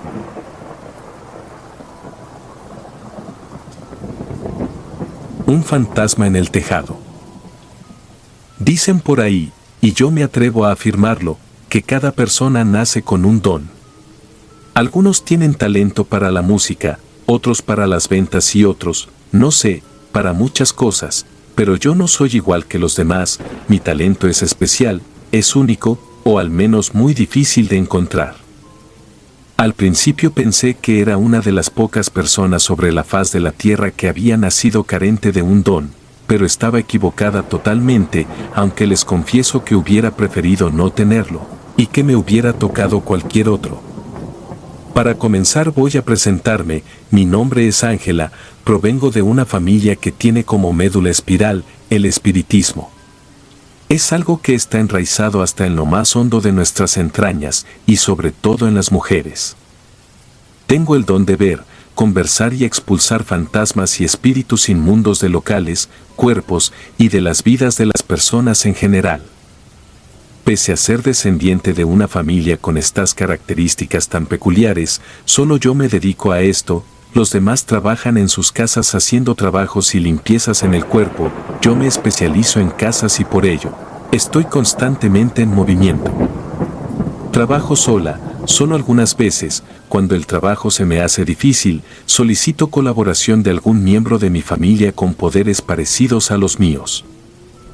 Un fantasma en el tejado. Dicen por ahí, y yo me atrevo a afirmarlo, que cada persona nace con un don. Algunos tienen talento para la música, otros para las ventas y otros, no sé, para muchas cosas, pero yo no soy igual que los demás, mi talento es especial, es único, o al menos muy difícil de encontrar. Al principio pensé que era una de las pocas personas sobre la faz de la tierra que había nacido carente de un don, pero estaba equivocada totalmente, aunque les confieso que hubiera preferido no tenerlo, y que me hubiera tocado cualquier otro. Para comenzar voy a presentarme, mi nombre es Ángela, provengo de una familia que tiene como médula espiral el espiritismo. Es algo que está enraizado hasta en lo más hondo de nuestras entrañas y sobre todo en las mujeres. Tengo el don de ver, conversar y expulsar fantasmas y espíritus inmundos de locales, cuerpos y de las vidas de las personas en general. Pese a ser descendiente de una familia con estas características tan peculiares, solo yo me dedico a esto, los demás trabajan en sus casas haciendo trabajos y limpiezas en el cuerpo, yo me especializo en casas y por ello, estoy constantemente en movimiento. Trabajo sola, solo algunas veces, cuando el trabajo se me hace difícil, solicito colaboración de algún miembro de mi familia con poderes parecidos a los míos.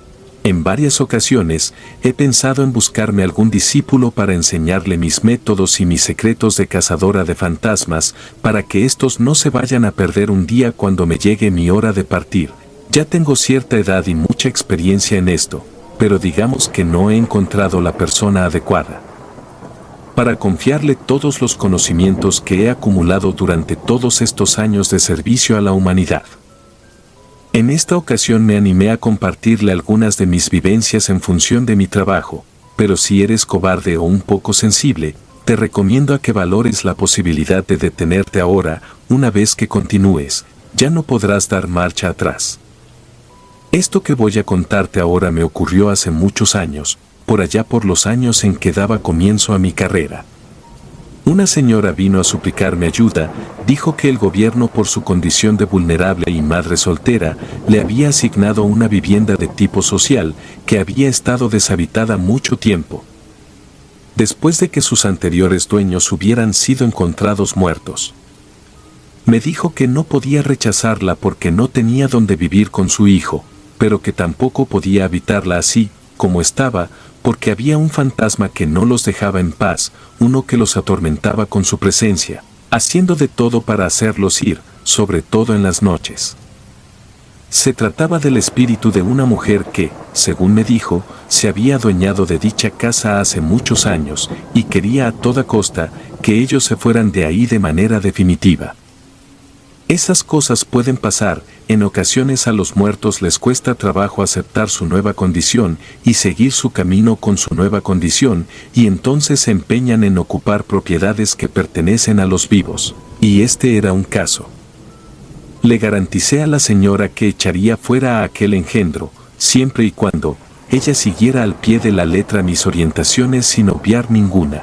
En varias ocasiones, he pensado en buscarme algún discípulo para enseñarle mis métodos y mis secretos de cazadora de fantasmas, para que estos no se vayan a perder un día cuando me llegue mi hora de partir. Ya tengo cierta edad y mucha experiencia en esto, pero digamos que no he encontrado la persona adecuada para confiarle todos los conocimientos que he acumulado durante todos estos años de servicio a la humanidad. En esta ocasión me animé a compartirle algunas de mis vivencias en función de mi trabajo, pero si eres cobarde o un poco sensible, te recomiendo a que valores la posibilidad de detenerte ahora. Una vez que continúes, ya no podrás dar marcha atrás. Esto que voy a contarte ahora me ocurrió hace muchos años, por allá por los años en que daba comienzo a mi carrera. Una señora vino a suplicarme ayuda, dijo que el gobierno, por su condición de vulnerable y madre soltera, le había asignado una vivienda de tipo social que había estado deshabitada mucho tiempo, después de que sus anteriores dueños hubieran sido encontrados muertos. Me dijo que no podía rechazarla porque no tenía donde vivir con su hijo, pero que tampoco podía habitarla así, como estaba, porque había un fantasma que no los dejaba en paz, uno que los atormentaba con su presencia, haciendo de todo para hacerlos ir, sobre todo en las noches. Se trataba del espíritu de una mujer que, según me dijo, se había adueñado de dicha casa hace muchos años y quería a toda costa que ellos se fueran de ahí de manera definitiva. Esas cosas pueden pasar. En ocasiones a los muertos les cuesta trabajo aceptar su nueva condición y seguir su camino con su nueva condición, y entonces se empeñan en ocupar propiedades que pertenecen a los vivos, y este era un caso. Le garanticé a la señora que echaría fuera a aquel engendro, siempre y cuando ella siguiera al pie de la letra mis orientaciones sin obviar ninguna.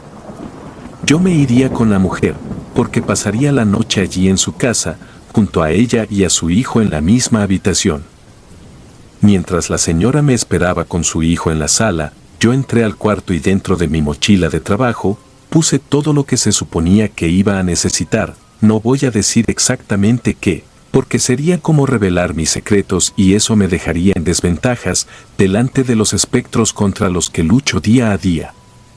Yo me iría con la mujer, porque pasaría la noche allí en su casa, junto a ella y a su hijo en la misma habitación. Mientras la señora me esperaba con su hijo en la sala, yo entré al cuarto y dentro de mi mochila de trabajo, puse todo lo que se suponía que iba a necesitar. No voy a decir exactamente qué, porque sería como revelar mis secretos y eso me dejaría en desventajas delante de los espectros contra los que lucho día a día.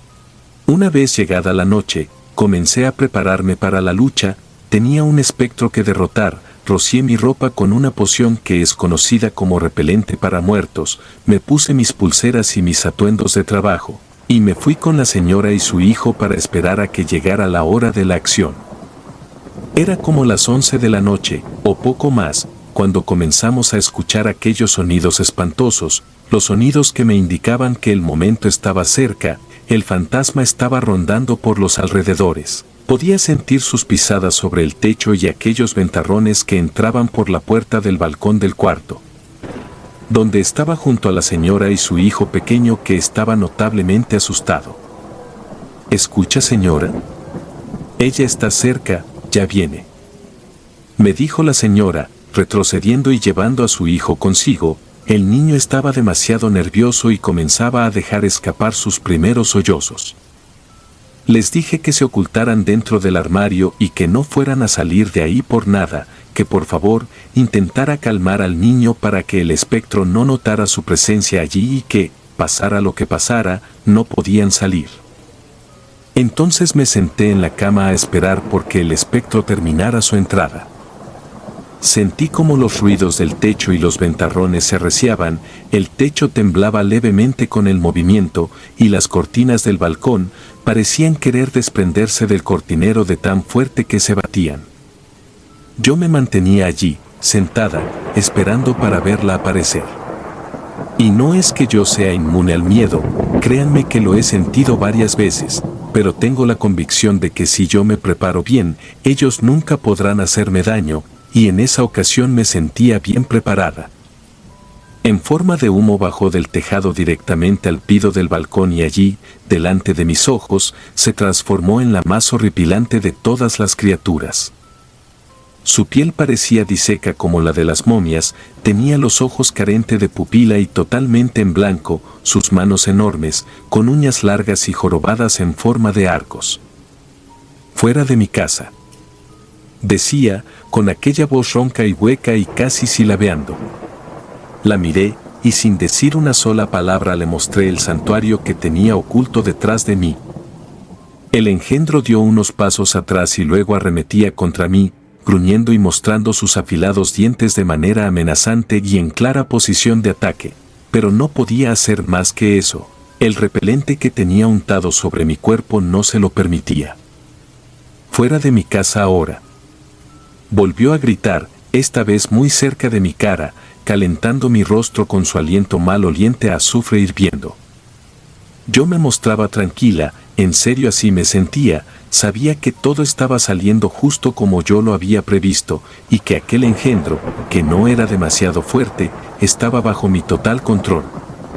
Una vez llegada la noche, comencé a prepararme para la lucha. Tenía un espectro que derrotar, rocié mi ropa con una poción que es conocida como repelente para muertos, me puse mis pulseras y mis atuendos de trabajo, y me fui con la señora y su hijo para esperar a que llegara la hora de la acción. Era como las 11 de la noche, o poco más, cuando comenzamos a escuchar aquellos sonidos espantosos, los sonidos que me indicaban que el momento estaba cerca. El fantasma estaba rondando por los alrededores. Podía sentir sus pisadas sobre el techo y aquellos ventarrones que entraban por la puerta del balcón del cuarto, donde estaba junto a la señora y su hijo pequeño, que estaba notablemente asustado. «¿Escucha, señora? Ella está cerca, ya viene», me dijo la señora, retrocediendo y llevando a su hijo consigo. El niño estaba demasiado nervioso y comenzaba a dejar escapar sus primeros sollozos. Les dije que se ocultaran dentro del armario y que no fueran a salir de ahí por nada, que por favor intentara calmar al niño para que el espectro no notara su presencia allí y que, pasara lo que pasara, no podían salir. Entonces me senté en la cama a esperar porque el espectro terminara su entrada. Sentí como los ruidos del techo y los ventarrones se arreciaban, el techo temblaba levemente con el movimiento y las cortinas del balcón parecían querer desprenderse del cortinero de tan fuerte que se batían. Yo me mantenía allí, sentada, esperando para verla aparecer. Y no es que yo sea inmune al miedo, créanme que lo he sentido varias veces, pero tengo la convicción de que si yo me preparo bien, ellos nunca podrán hacerme daño, y en esa ocasión me sentía bien preparada. En forma de humo bajó del tejado directamente al piso del balcón y allí, delante de mis ojos, se transformó en la más horripilante de todas las criaturas. Su piel parecía diseca como la de las momias, tenía los ojos carente de pupila y totalmente en blanco, sus manos enormes, con uñas largas y jorobadas en forma de arcos. «Fuera de mi casa», decía, con aquella voz ronca y hueca y casi silabeando. La miré, y sin decir una sola palabra le mostré el santuario que tenía oculto detrás de mí. El engendro dio unos pasos atrás y luego arremetía contra mí, gruñendo y mostrando sus afilados dientes de manera amenazante y en clara posición de ataque, pero no podía hacer más que eso. El repelente que tenía untado sobre mi cuerpo no se lo permitía. «Fuera de mi casa ahora», volvió a gritar, esta vez muy cerca de mi cara, calentando mi rostro con su aliento maloliente a azufre hirviendo. Yo me mostraba tranquila, en serio así me sentía, sabía que todo estaba saliendo justo como yo lo había previsto, y que aquel engendro, que no era demasiado fuerte, estaba bajo mi total control.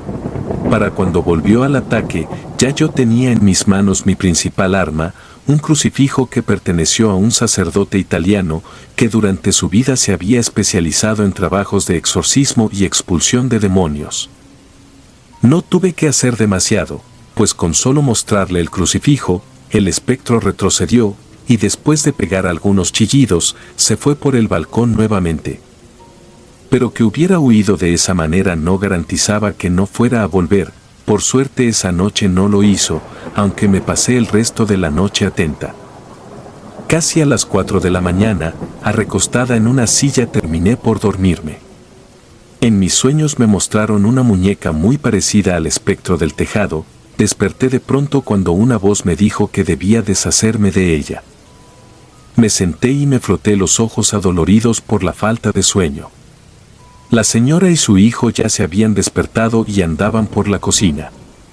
Para cuando volvió al ataque, ya yo tenía en mis manos mi principal arma, un crucifijo que perteneció a un sacerdote italiano que durante su vida se había especializado en trabajos de exorcismo y expulsión de demonios. No tuve que hacer demasiado, pues con solo mostrarle el crucifijo, el espectro retrocedió, y después de pegar algunos chillidos, se fue por el balcón nuevamente. Pero que hubiera huido de esa manera no garantizaba que no fuera a volver. Por suerte esa noche no lo hizo, aunque me pasé el resto de la noche atenta. Casi a las 4 de la mañana, arrecostada en una silla terminé por dormirme. En mis sueños me mostraron una muñeca muy parecida al espectro del tejado. Desperté de pronto cuando una voz me dijo que debía deshacerme de ella. Me senté y me froté los ojos adoloridos por la falta de sueño. La señora y su hijo ya se habían despertado y andaban por la cocina.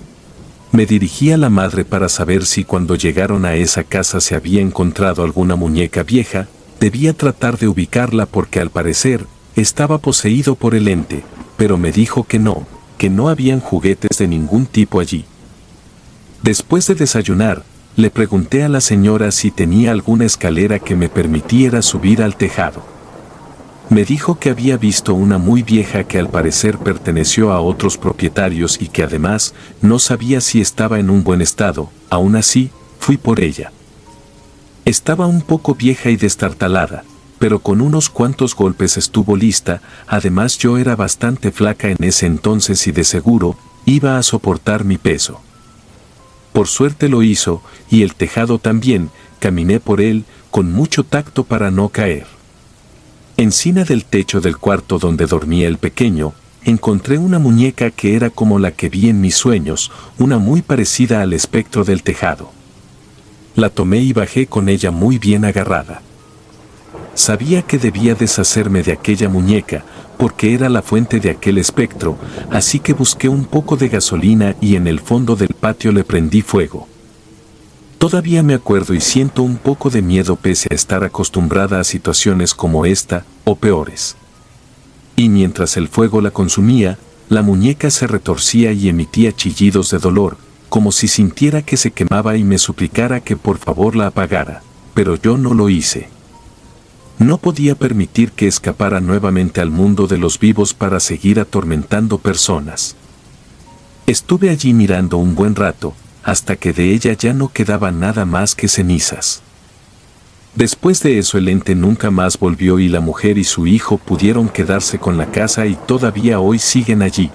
Me dirigí a la madre para saber si cuando llegaron a esa casa se había encontrado alguna muñeca vieja. Debía tratar de ubicarla porque al parecer estaba poseído por el ente, pero me dijo que no habían juguetes de ningún tipo allí. Después de desayunar, le pregunté a la señora si tenía alguna escalera que me permitiera subir al tejado. Me dijo que había visto una muy vieja que al parecer perteneció a otros propietarios y que además no sabía si estaba en un buen estado. Aún así, fui por ella. Estaba un poco vieja y destartalada, pero con unos cuantos golpes estuvo lista. Además yo era bastante flaca en ese entonces y de seguro iba a soportar mi peso. Por suerte lo hizo, y el tejado también. Caminé por él con mucho tacto para no caer. Encima del techo del cuarto donde dormía el pequeño, encontré una muñeca que era como la que vi en mis sueños, una muy parecida al espectro del tejado. La tomé y bajé con ella muy bien agarrada. Sabía que debía deshacerme de aquella muñeca, porque era la fuente de aquel espectro, así que busqué un poco de gasolina y en el fondo del patio le prendí fuego. Todavía me acuerdo y siento un poco de miedo pese a estar acostumbrada a situaciones como esta, o peores. Y mientras el fuego la consumía, la muñeca se retorcía y emitía chillidos de dolor, como si sintiera que se quemaba y me suplicara que por favor la apagara, pero yo no lo hice. No podía permitir que escapara nuevamente al mundo de los vivos para seguir atormentando personas. Estuve allí mirando un buen rato, hasta que de ella ya no quedaba nada más que cenizas. Después de eso el ente nunca más volvió y la mujer y su hijo pudieron quedarse con la casa y todavía hoy siguen allí.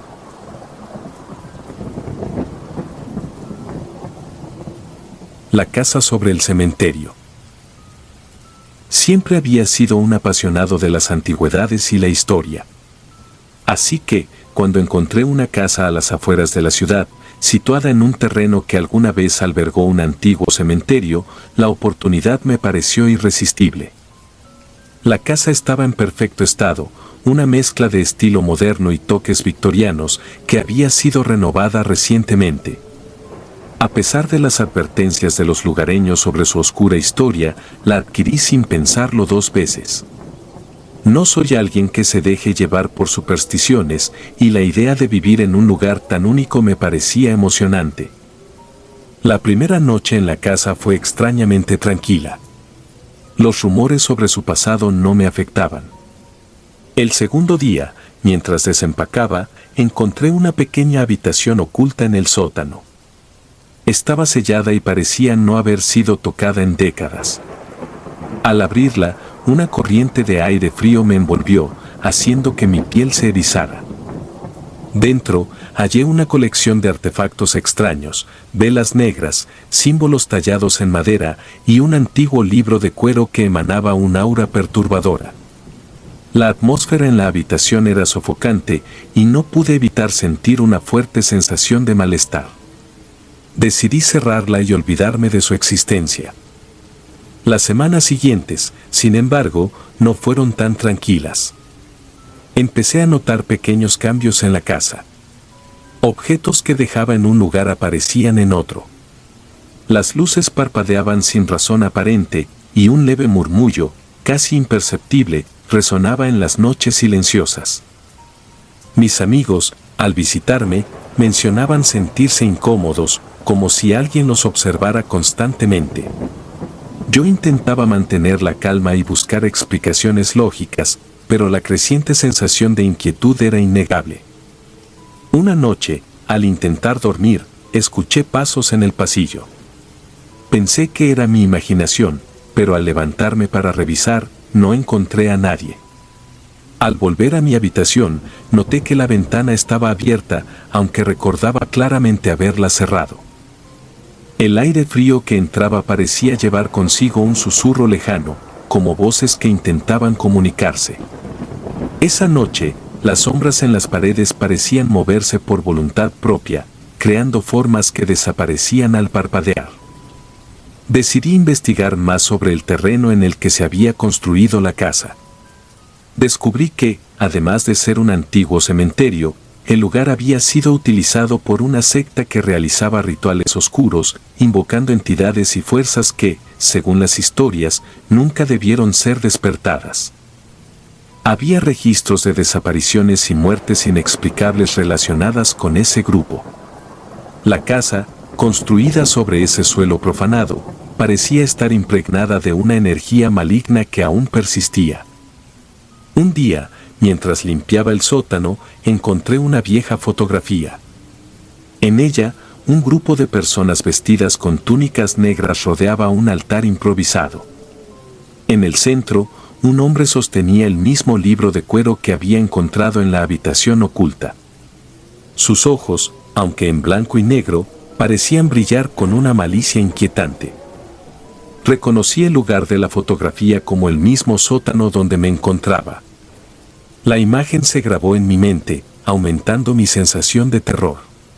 La casa sobre el cementerio. Siempre había sido un apasionado de las antigüedades y la historia. Así que, cuando encontré una casa a las afueras de la ciudad, situada en un terreno que alguna vez albergó un antiguo cementerio, la oportunidad me pareció irresistible. La casa estaba en perfecto estado, una mezcla de estilo moderno y toques victorianos que había sido renovada recientemente. A pesar de las advertencias de los lugareños sobre su oscura historia, la adquirí sin pensarlo dos veces. No soy alguien que se deje llevar por supersticiones, y la idea de vivir en un lugar tan único me parecía emocionante. La primera noche en la casa fue extrañamente tranquila. Los rumores sobre su pasado no me afectaban. El segundo día, mientras desempacaba, encontré una pequeña habitación oculta en el sótano. Estaba sellada y parecía no haber sido tocada en décadas. Al abrirla, una corriente de aire frío me envolvió, haciendo que mi piel se erizara. Dentro, hallé una colección de artefactos extraños, velas negras, símbolos tallados en madera y un antiguo libro de cuero que emanaba un aura perturbadora. La atmósfera en la habitación era sofocante y no pude evitar sentir una fuerte sensación de malestar. Decidí cerrarla y olvidarme de su existencia. Las semanas siguientes, sin embargo, no fueron tan tranquilas. Empecé a notar pequeños cambios en la casa. Objetos que dejaba en un lugar aparecían en otro. Las luces parpadeaban sin razón aparente y un leve murmullo, casi imperceptible, resonaba en las noches silenciosas. Mis amigos, al visitarme, mencionaban sentirse incómodos, como si alguien los observara constantemente. Yo intentaba mantener la calma y buscar explicaciones lógicas, pero la creciente sensación de inquietud era innegable. Una noche, al intentar dormir, escuché pasos en el pasillo. Pensé que era mi imaginación, pero al levantarme para revisar, no encontré a nadie. Al volver a mi habitación, noté que la ventana estaba abierta, aunque recordaba claramente haberla cerrado. El aire frío que entraba parecía llevar consigo un susurro lejano, como voces que intentaban comunicarse. Esa noche, las sombras en las paredes parecían moverse por voluntad propia, creando formas que desaparecían al parpadear. Decidí investigar más sobre el terreno en el que se había construido la casa. Descubrí que, además de ser un antiguo cementerio, el lugar había sido utilizado por una secta que realizaba rituales oscuros, invocando entidades y fuerzas que, según las historias, nunca debieron ser despertadas. Había registros de desapariciones y muertes inexplicables relacionadas con ese grupo. La casa, construida sobre ese suelo profanado, parecía estar impregnada de una energía maligna que aún persistía. Un día, mientras limpiaba el sótano, encontré una vieja fotografía. En ella, un grupo de personas vestidas con túnicas negras rodeaba un altar improvisado. En el centro, un hombre sostenía el mismo libro de cuero que había encontrado en la habitación oculta. Sus ojos, aunque en blanco y negro, parecían brillar con una malicia inquietante. Reconocí el lugar de la fotografía como el mismo sótano donde me encontraba. La imagen se grabó en mi mente, aumentando mi sensación de terror.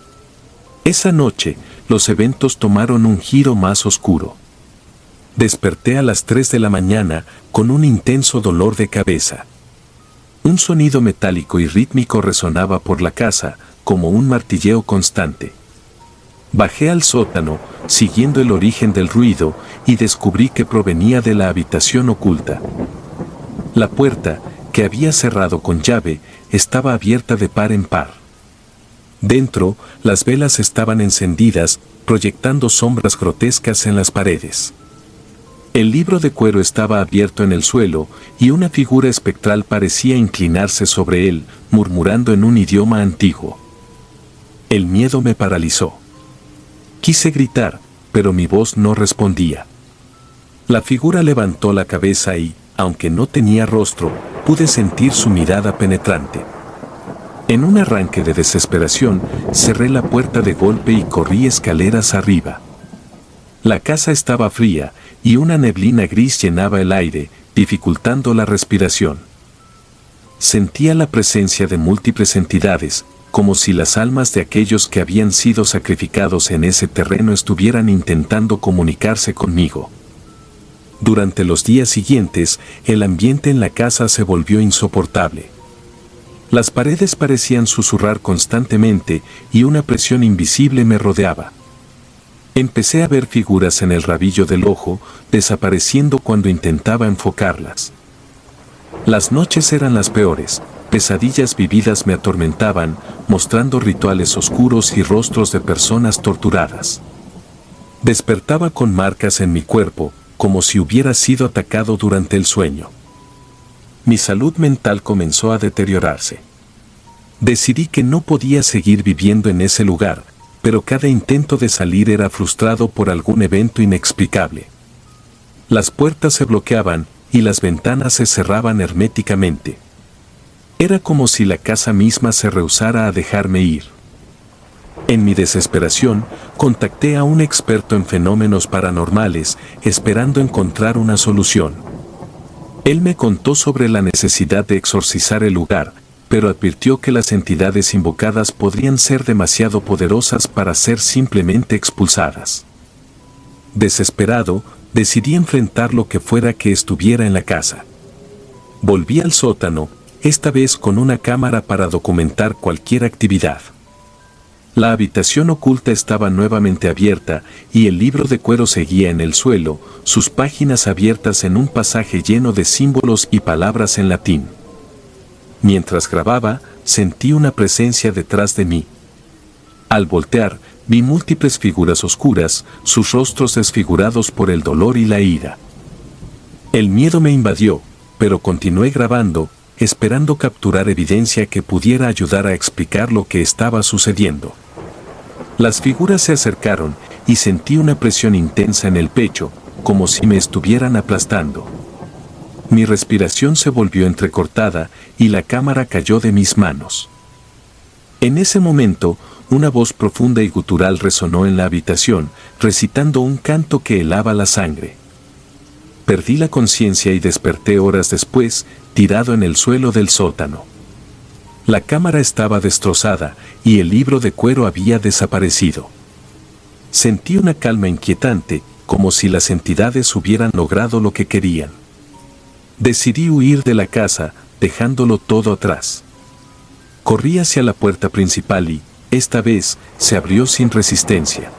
Esa noche, los eventos tomaron un giro más oscuro. Desperté a las 3 de la mañana con un intenso dolor de cabeza. Un sonido metálico y rítmico resonaba por la casa, como un martilleo constante. Bajé al sótano, siguiendo el origen del ruido, y descubrí que provenía de la habitación oculta. La puerta, que había cerrado con llave, estaba abierta de par en par. Dentro, las velas estaban encendidas, proyectando sombras grotescas en las paredes. El libro de cuero estaba abierto en el suelo, y una figura espectral parecía inclinarse sobre él, murmurando en un idioma antiguo. El miedo me paralizó. Quise gritar, pero mi voz no respondía. La figura levantó la cabeza y, aunque no tenía rostro, pude sentir su mirada penetrante. En un arranque de desesperación, cerré la puerta de golpe y corrí escaleras arriba. La casa estaba fría, y una neblina gris llenaba el aire, dificultando la respiración. Sentía la presencia de múltiples entidades, como si las almas de aquellos que habían sido sacrificados en ese terreno estuvieran intentando comunicarse conmigo. Durante los días siguientes, el ambiente en la casa se volvió insoportable. Las paredes parecían susurrar constantemente y una presión invisible me rodeaba. Empecé a ver figuras en el rabillo del ojo, desapareciendo cuando intentaba enfocarlas. Las noches eran las peores, pesadillas vividas me atormentaban, mostrando rituales oscuros y rostros de personas torturadas. Despertaba con marcas en mi cuerpo, como si hubiera sido atacado durante el sueño. Mi salud mental comenzó a deteriorarse. Decidí que no podía seguir viviendo en ese lugar, pero cada intento de salir era frustrado por algún evento inexplicable. Las puertas se bloqueaban y las ventanas se cerraban herméticamente. Era como si la casa misma se rehusara a dejarme ir. En mi desesperación, contacté a un experto en fenómenos paranormales, esperando encontrar una solución. Él me contó sobre la necesidad de exorcizar el lugar, pero advirtió que las entidades invocadas podrían ser demasiado poderosas para ser simplemente expulsadas. Desesperado, decidí enfrentar lo que fuera que estuviera en la casa. Volví al sótano, esta vez con una cámara para documentar cualquier actividad. La habitación oculta estaba nuevamente abierta y el libro de cuero seguía en el suelo, sus páginas abiertas en un pasaje lleno de símbolos y palabras en latín. Mientras grababa, sentí una presencia detrás de mí. Al voltear, vi múltiples figuras oscuras, sus rostros desfigurados por el dolor y la ira. El miedo me invadió, pero continué grabando, esperando capturar evidencia que pudiera ayudar a explicar lo que estaba sucediendo. Las figuras se acercaron y sentí una presión intensa en el pecho, como si me estuvieran aplastando. Mi respiración se volvió entrecortada y la cámara cayó de mis manos. En ese momento, una voz profunda y gutural resonó en la habitación, recitando un canto que helaba la sangre. Perdí la conciencia y desperté horas después, tirado en el suelo del sótano. La cámara estaba destrozada y el libro de cuero había desaparecido. Sentí una calma inquietante, como si las entidades hubieran logrado lo que querían. Decidí huir de la casa, dejándolo todo atrás. Corrí hacia la puerta principal y, esta vez, se abrió sin resistencia.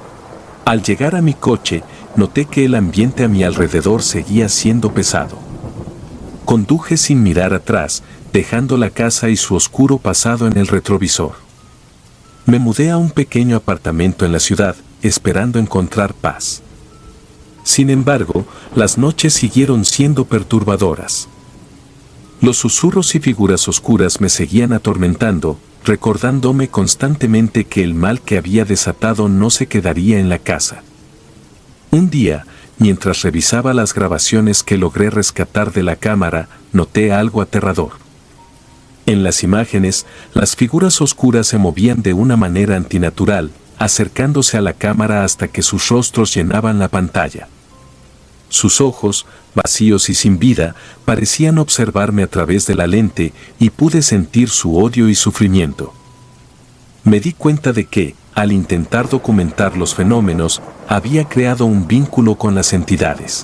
Al llegar a mi coche, noté que el ambiente a mi alrededor seguía siendo pesado. Conduje sin mirar atrás, dejando la casa y su oscuro pasado en el retrovisor. Me mudé a un pequeño apartamento en la ciudad, esperando encontrar paz. Sin embargo, las noches siguieron siendo perturbadoras. Los susurros y figuras oscuras me seguían atormentando, recordándome constantemente que el mal que había desatado no se quedaría en la casa. Un día, mientras revisaba las grabaciones que logré rescatar de la cámara, noté algo aterrador. En las imágenes, las figuras oscuras se movían de una manera antinatural, acercándose a la cámara hasta que sus rostros llenaban la pantalla. Sus ojos, vacíos y sin vida, parecían observarme a través de la lente y pude sentir su odio y sufrimiento. Me di cuenta de que, al intentar documentar los fenómenos, había creado un vínculo con las entidades.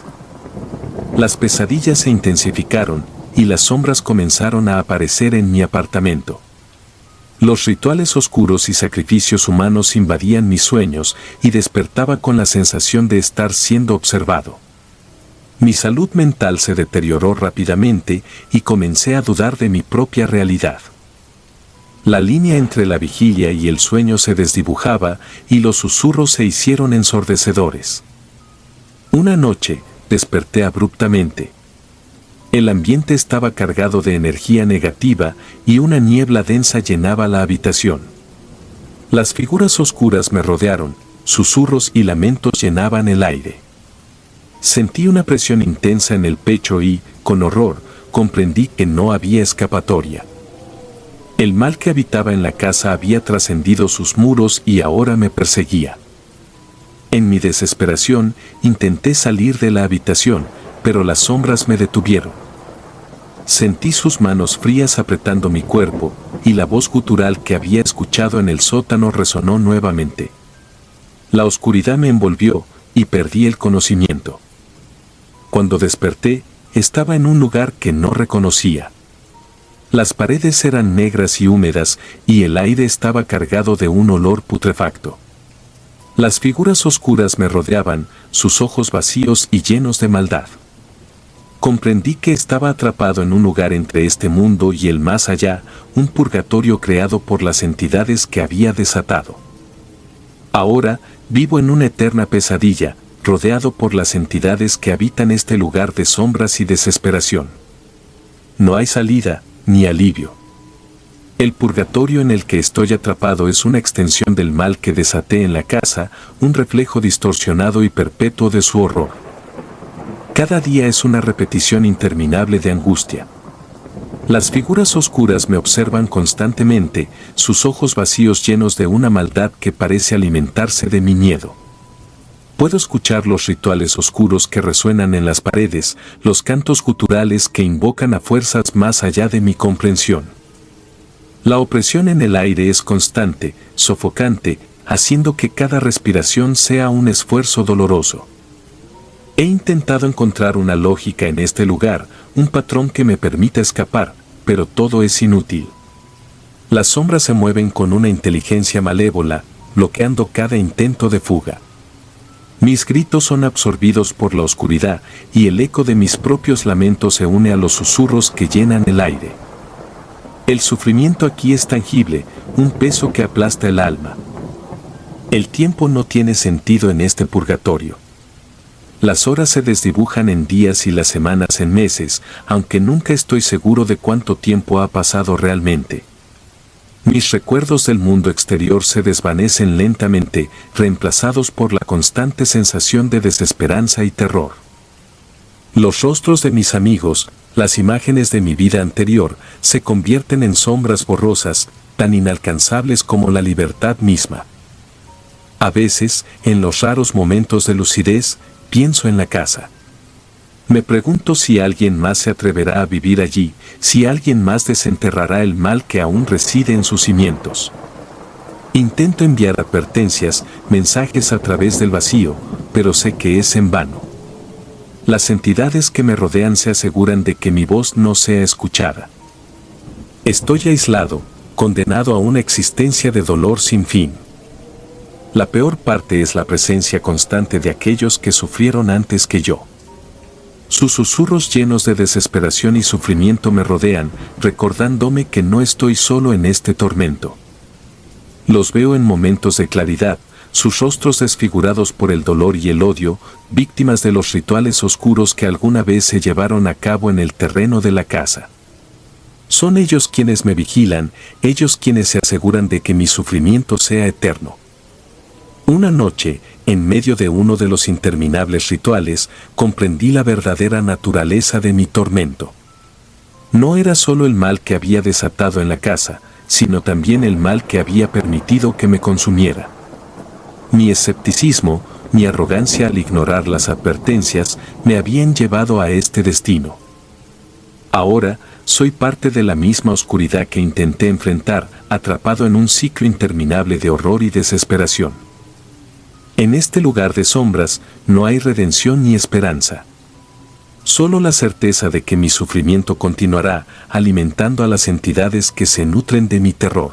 Las pesadillas se intensificaron y las sombras comenzaron a aparecer en mi apartamento. Los rituales oscuros y sacrificios humanos invadían mis sueños y despertaba con la sensación de estar siendo observado. Mi salud mental se deterioró rápidamente y comencé a dudar de mi propia realidad. La línea entre la vigilia y el sueño se desdibujaba y los susurros se hicieron ensordecedores. Una noche, desperté abruptamente. El ambiente estaba cargado de energía negativa y una niebla densa llenaba la habitación. Las figuras oscuras me rodearon, susurros y lamentos llenaban el aire. Sentí una presión intensa en el pecho y, con horror, comprendí que no había escapatoria. El mal que habitaba en la casa había trascendido sus muros y ahora me perseguía. En mi desesperación, intenté salir de la habitación, pero las sombras me detuvieron. Sentí sus manos frías apretando mi cuerpo, y la voz gutural que había escuchado en el sótano resonó nuevamente. La oscuridad me envolvió, y perdí el conocimiento. Cuando desperté, estaba en un lugar que no reconocía. Las paredes eran negras y húmedas, y el aire estaba cargado de un olor putrefacto. Las figuras oscuras me rodeaban, sus ojos vacíos y llenos de maldad. Comprendí que estaba atrapado en un lugar entre este mundo y el más allá, un purgatorio creado por las entidades que había desatado. Ahora, vivo en una eterna pesadilla, rodeado por las entidades que habitan este lugar de sombras y desesperación. No hay salida, ni alivio. El purgatorio en el que estoy atrapado es una extensión del mal que desaté en la casa, un reflejo distorsionado y perpetuo de su horror. Cada día es una repetición interminable de angustia. Las figuras oscuras me observan constantemente, sus ojos vacíos llenos de una maldad que parece alimentarse de mi miedo. Puedo escuchar los rituales oscuros que resuenan en las paredes, los cantos guturales que invocan a fuerzas más allá de mi comprensión. La opresión en el aire es constante, sofocante, haciendo que cada respiración sea un esfuerzo doloroso. He intentado encontrar una lógica en este lugar, un patrón que me permita escapar, pero todo es inútil. Las sombras se mueven con una inteligencia malévola, bloqueando cada intento de fuga. Mis gritos son absorbidos por la oscuridad y el eco de mis propios lamentos se une a los susurros que llenan el aire. El sufrimiento aquí es tangible, un peso que aplasta el alma. El tiempo no tiene sentido en este purgatorio. Las horas se desdibujan en días y las semanas en meses, aunque nunca estoy seguro de cuánto tiempo ha pasado realmente. Mis recuerdos del mundo exterior se desvanecen lentamente, reemplazados por la constante sensación de desesperanza y terror. Los rostros de mis amigos, las imágenes de mi vida anterior, se convierten en sombras borrosas, tan inalcanzables como la libertad misma. A veces, en los raros momentos de lucidez, pienso en la casa. Me pregunto si alguien más se atreverá a vivir allí, si alguien más desenterrará el mal que aún reside en sus cimientos. Intento enviar advertencias, mensajes a través del vacío, pero sé que es en vano. Las entidades que me rodean se aseguran de que mi voz no sea escuchada. Estoy aislado, condenado a una existencia de dolor sin fin. La peor parte es la presencia constante de aquellos que sufrieron antes que yo. Sus susurros llenos de desesperación y sufrimiento me rodean, recordándome que no estoy solo en este tormento. Los veo en momentos de claridad, sus rostros desfigurados por el dolor y el odio, víctimas de los rituales oscuros que alguna vez se llevaron a cabo en el terreno de la casa. Son ellos quienes me vigilan, ellos quienes se aseguran de que mi sufrimiento sea eterno. Una noche, en medio de uno de los interminables rituales, comprendí la verdadera naturaleza de mi tormento. No era solo el mal que había desatado en la casa, sino también el mal que había permitido que me consumiera. Mi escepticismo, mi arrogancia al ignorar las advertencias, me habían llevado a este destino. Ahora, soy parte de la misma oscuridad que intenté enfrentar, atrapado en un ciclo interminable de horror y desesperación. En este lugar de sombras no hay redención ni esperanza. Solo la certeza de que mi sufrimiento continuará alimentando a las entidades que se nutren de mi terror.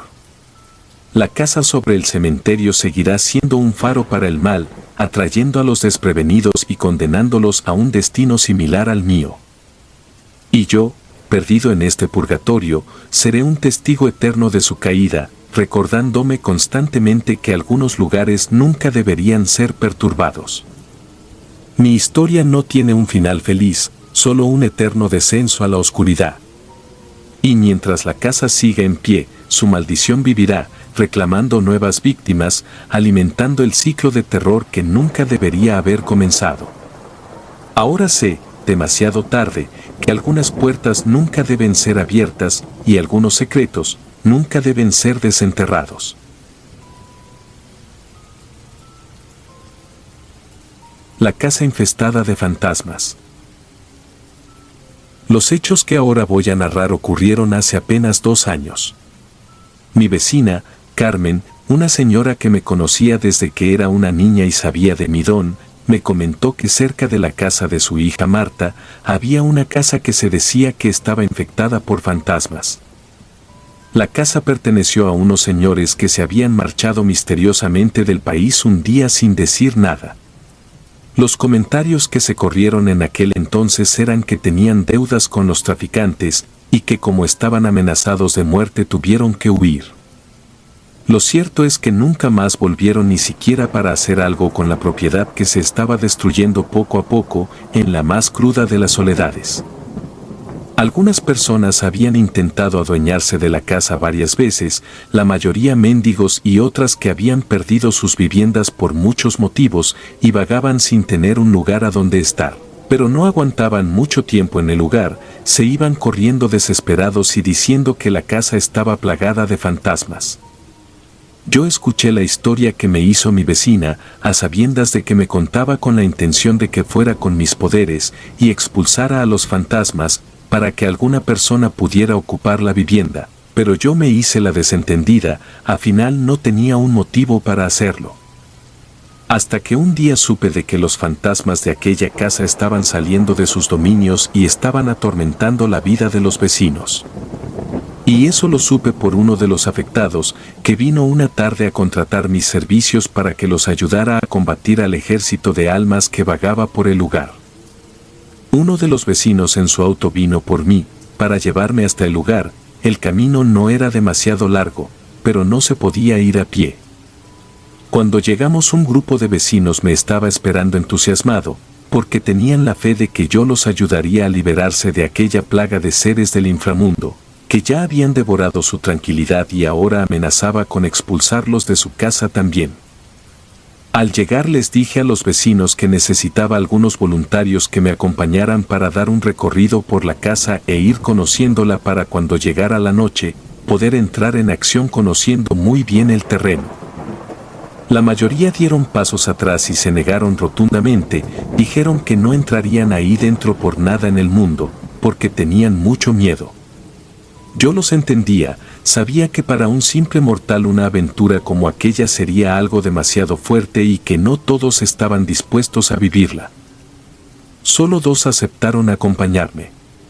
La casa sobre el cementerio seguirá siendo un faro para el mal, atrayendo a los desprevenidos y condenándolos a un destino similar al mío. Y yo, perdido en este purgatorio, seré un testigo eterno de su caída, recordándome constantemente que algunos lugares nunca deberían ser perturbados. Mi historia no tiene un final feliz, solo un eterno descenso a la oscuridad. Y mientras la casa siga en pie, su maldición vivirá, reclamando nuevas víctimas, alimentando el ciclo de terror que nunca debería haber comenzado. Ahora sé, demasiado tarde, que algunas puertas nunca deben ser abiertas y algunos secretos nunca deben ser desenterrados. La casa infestada de fantasmas. Los hechos que ahora voy a narrar ocurrieron hace apenas 2 años. Mi vecina, Carmen, una señora que me conocía desde que era una niña y sabía de mi don, me comentó que cerca de la casa de su hija Marta había una casa que se decía que estaba infectada por fantasmas. La casa perteneció a unos señores que se habían marchado misteriosamente del país un día sin decir nada. Los comentarios que se corrieron en aquel entonces eran que tenían deudas con los traficantes y que como estaban amenazados de muerte tuvieron que huir. Lo cierto es que nunca más volvieron ni siquiera para hacer algo con la propiedad que se estaba destruyendo poco a poco en la más cruda de las soledades. Algunas personas habían intentado adueñarse de la casa varias veces, la mayoría mendigos y otras que habían perdido sus viviendas por muchos motivos y vagaban sin tener un lugar a donde estar. pero no aguantaban mucho tiempo en el lugar, se iban corriendo desesperados y diciendo que la casa estaba plagada de fantasmas. Yo escuché la historia que me hizo mi vecina, a sabiendas de que me contaba con la intención de que fuera con mis poderes y expulsara a los fantasmas para que alguna persona pudiera ocupar la vivienda, pero yo me hice la desentendida, al final no tenía un motivo para hacerlo. Hasta que un día supe de que los fantasmas de aquella casa estaban saliendo de sus dominios y estaban atormentando la vida de los vecinos. Y eso lo supe por uno de los afectados, que vino una tarde a contratar mis servicios para que los ayudara a combatir al ejército de almas que vagaba por el lugar. Uno de los vecinos en su auto vino por mí, para llevarme hasta el lugar. El camino no era demasiado largo, pero no se podía ir a pie. Cuando llegamos, un grupo de vecinos me estaba esperando entusiasmado, porque tenían la fe de que yo los ayudaría a liberarse de aquella plaga de seres del inframundo, que ya habían devorado su tranquilidad y ahora amenazaba con expulsarlos de su casa también. Al llegar les dije a los vecinos que necesitaba algunos voluntarios que me acompañaran para dar un recorrido por la casa e ir conociéndola para cuando llegara la noche, poder entrar en acción conociendo muy bien el terreno. La mayoría dieron pasos atrás y se negaron rotundamente, dijeron que no entrarían ahí dentro por nada en el mundo, porque tenían mucho miedo. Yo los entendía, sabía que para un simple mortal una aventura como aquella sería algo demasiado fuerte y que no todos estaban dispuestos a vivirla. Solo 2 aceptaron acompañarme.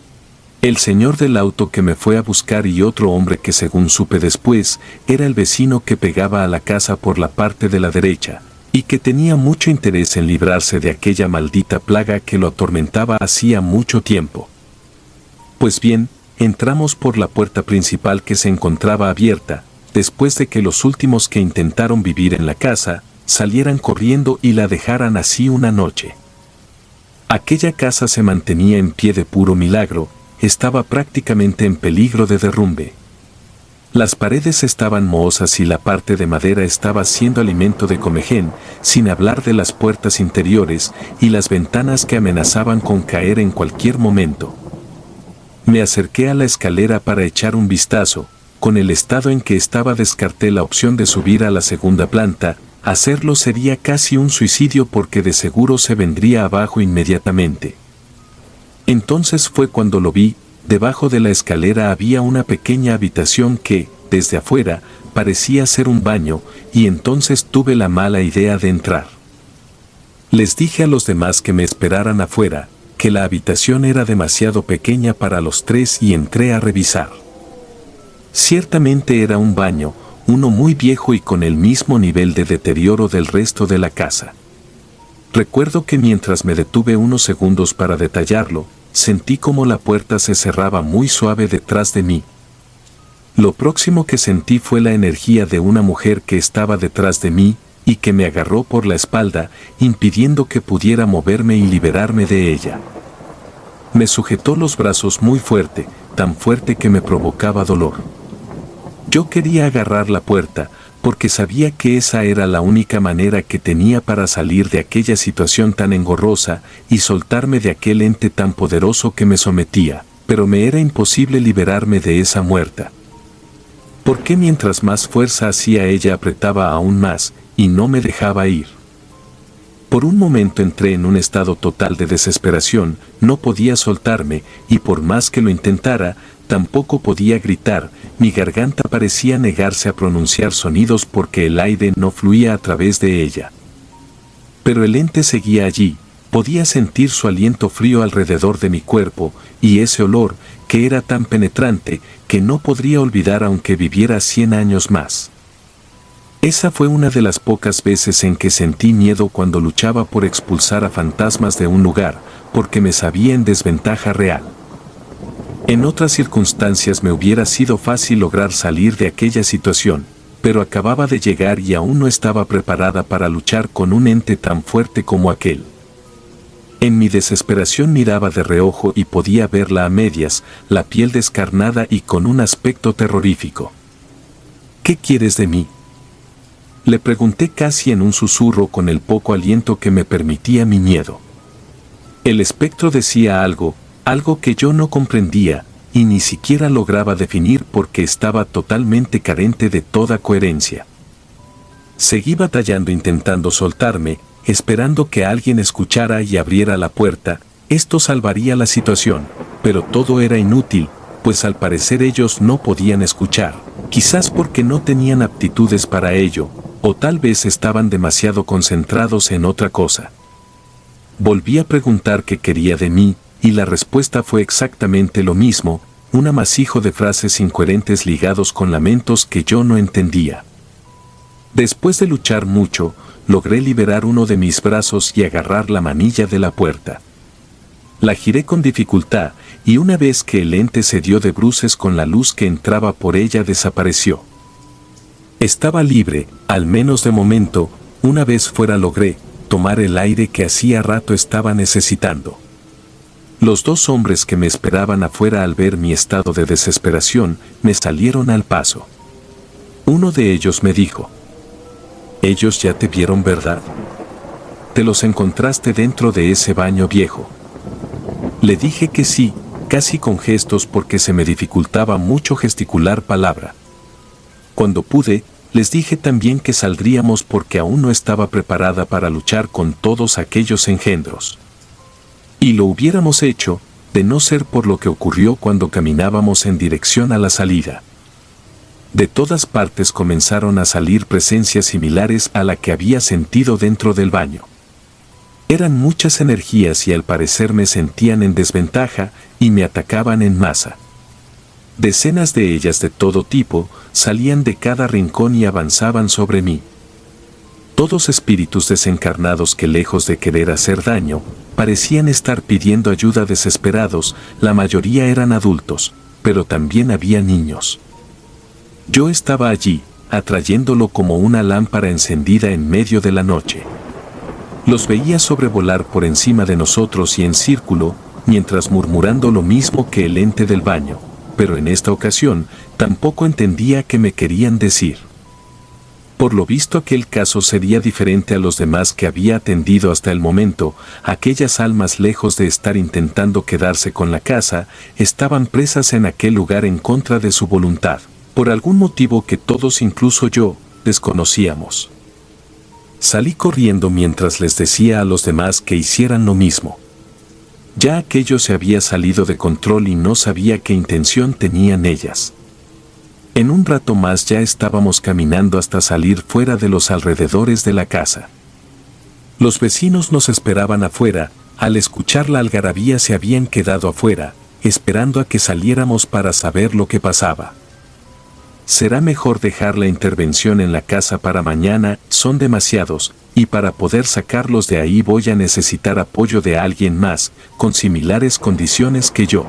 El señor del auto que me fue a buscar y otro hombre que, según supe después, era el vecino que pegaba a la casa por la parte de la derecha, y que tenía mucho interés en librarse de aquella maldita plaga que lo atormentaba hacía mucho tiempo. Pues bien, entramos por la puerta principal que se encontraba abierta, después de que los últimos que intentaron vivir en la casa, salieran corriendo y la dejaran así una noche. Aquella casa se mantenía en pie de puro milagro, estaba prácticamente en peligro de derrumbe. Las paredes estaban mohosas y la parte de madera estaba siendo alimento de comején, sin hablar de las puertas interiores y las ventanas que amenazaban con caer en cualquier momento. Me acerqué a la escalera para echar un vistazo. Con el estado en que estaba descarté la opción de subir a la segunda planta. Hacerlo sería casi un suicidio porque de seguro se vendría abajo inmediatamente. Entonces fue cuando lo vi. Debajo de la escalera había una pequeña habitación que, desde afuera, parecía ser un baño, y entonces tuve la mala idea de entrar. Les dije a los demás que me esperaran afuera, que la habitación era demasiado pequeña para los 3 y entré a revisar. Ciertamente era un baño, uno muy viejo y con el mismo nivel de deterioro del resto de la casa. Recuerdo que mientras me detuve unos segundos para detallarlo, sentí como la puerta se cerraba muy suave detrás de mí. Lo próximo que sentí fue la energía de una mujer que estaba detrás de mí y que me agarró por la espalda, impidiendo que pudiera moverme y liberarme de ella. Me sujetó los brazos muy fuerte, tan fuerte que me provocaba dolor. Yo quería agarrar la puerta, porque sabía que esa era la única manera que tenía para salir de aquella situación tan engorrosa y soltarme de aquel ente tan poderoso que me sometía, pero me era imposible liberarme de esa muerta. Porque mientras más fuerza hacía ella apretaba aún más, y no me dejaba ir. Por un momento entré en un estado total de desesperación, no podía soltarme, y por más que lo intentara, tampoco podía gritar, mi garganta parecía negarse a pronunciar sonidos porque el aire no fluía a través de ella. Pero el ente seguía allí, podía sentir su aliento frío alrededor de mi cuerpo, y ese olor, que era tan penetrante, que no podría olvidar aunque viviera 100 años más. Esa fue una de las pocas veces en que sentí miedo cuando luchaba por expulsar a fantasmas de un lugar, porque me sabía en desventaja real. En otras circunstancias me hubiera sido fácil lograr salir de aquella situación, pero acababa de llegar y aún no estaba preparada para luchar con un ente tan fuerte como aquel. En mi desesperación miraba de reojo y podía verla a medias, la piel descarnada y con un aspecto terrorífico. ¿Qué quieres de mí?, le pregunté casi en un susurro con el poco aliento que me permitía mi miedo. El espectro decía algo que yo no comprendía, y ni siquiera lograba definir porque estaba totalmente carente de toda coherencia. Seguí batallando intentando soltarme, esperando que alguien escuchara y abriera la puerta. Esto salvaría la situación, pero todo era inútil, pues al parecer ellos no podían escuchar, quizás porque no tenían aptitudes para ello, o tal vez estaban demasiado concentrados en otra cosa. Volví a preguntar qué quería de mí, y la respuesta fue exactamente lo mismo, un amasijo de frases incoherentes ligados con lamentos que yo no entendía. Después de luchar mucho, logré liberar uno de mis brazos y agarrar la manilla de la puerta. La giré con dificultad, y una vez que el ente se dio de bruces con la luz que entraba por ella desapareció. Estaba libre, al menos de momento. Una vez fuera logré tomar el aire que hacía rato estaba necesitando. Los dos hombres que me esperaban afuera al ver mi estado de desesperación, me salieron al paso. Uno de ellos me dijo: «Ellos ya te vieron, ¿verdad? Te los encontraste dentro de ese baño viejo». Le dije que sí, casi con gestos porque se me dificultaba mucho gesticular palabra. Cuando pude, les dije también que saldríamos porque aún no estaba preparada para luchar con todos aquellos engendros. Y lo hubiéramos hecho, de no ser por lo que ocurrió cuando caminábamos en dirección a la salida. De todas partes comenzaron a salir presencias similares a la que había sentido dentro del baño. Eran muchas energías y al parecer me sentían en desventaja y me atacaban en masa. Decenas de ellas de todo tipo salían de cada rincón y avanzaban sobre mí. Todos espíritus desencarnados que lejos de querer hacer daño, parecían estar pidiendo ayuda desesperados. La mayoría eran adultos, pero también había niños. Yo estaba allí, atrayéndolo como una lámpara encendida en medio de la noche. Los veía sobrevolar por encima de nosotros y en círculo, mientras murmurando lo mismo que el ente del baño, pero en esta ocasión tampoco entendía qué me querían decir. Por lo visto aquel caso sería diferente a los demás que había atendido hasta el momento. Aquellas almas, lejos de estar intentando quedarse con la casa, estaban presas en aquel lugar en contra de su voluntad, por algún motivo que todos, incluso yo, desconocíamos. Salí corriendo mientras les decía a los demás que hicieran lo mismo. Ya aquello se había salido de control y no sabía qué intención tenían ellas. En un rato más ya estábamos caminando hasta salir fuera de los alrededores de la casa. Los vecinos nos esperaban afuera. Al escuchar la algarabía se habían quedado afuera, esperando a que saliéramos para saber lo que pasaba. Será mejor dejar la intervención en la casa para mañana, son demasiados, y para poder sacarlos de ahí voy a necesitar apoyo de alguien más, con similares condiciones que yo.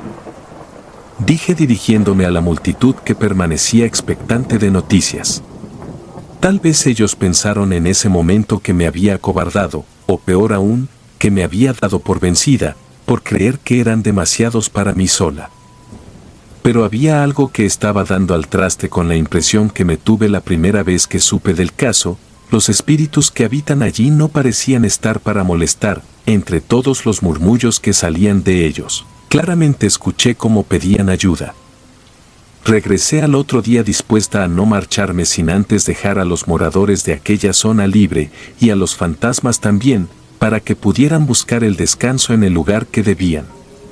Dije dirigiéndome a la multitud que permanecía expectante de noticias. Tal vez ellos pensaron en ese momento que me había acobardado, o peor aún, que me había dado por vencida, por creer que eran demasiados para mí sola. Pero había algo que estaba dando al traste con la impresión que me tuve la primera vez que supe del caso. Los espíritus que habitan allí no parecían estar para molestar. Entre todos los murmullos que salían de ellos, claramente escuché cómo pedían ayuda. Regresé al otro día dispuesta a no marcharme sin antes dejar a los moradores de aquella zona libre, y a los fantasmas también, para que pudieran buscar el descanso en el lugar que debían.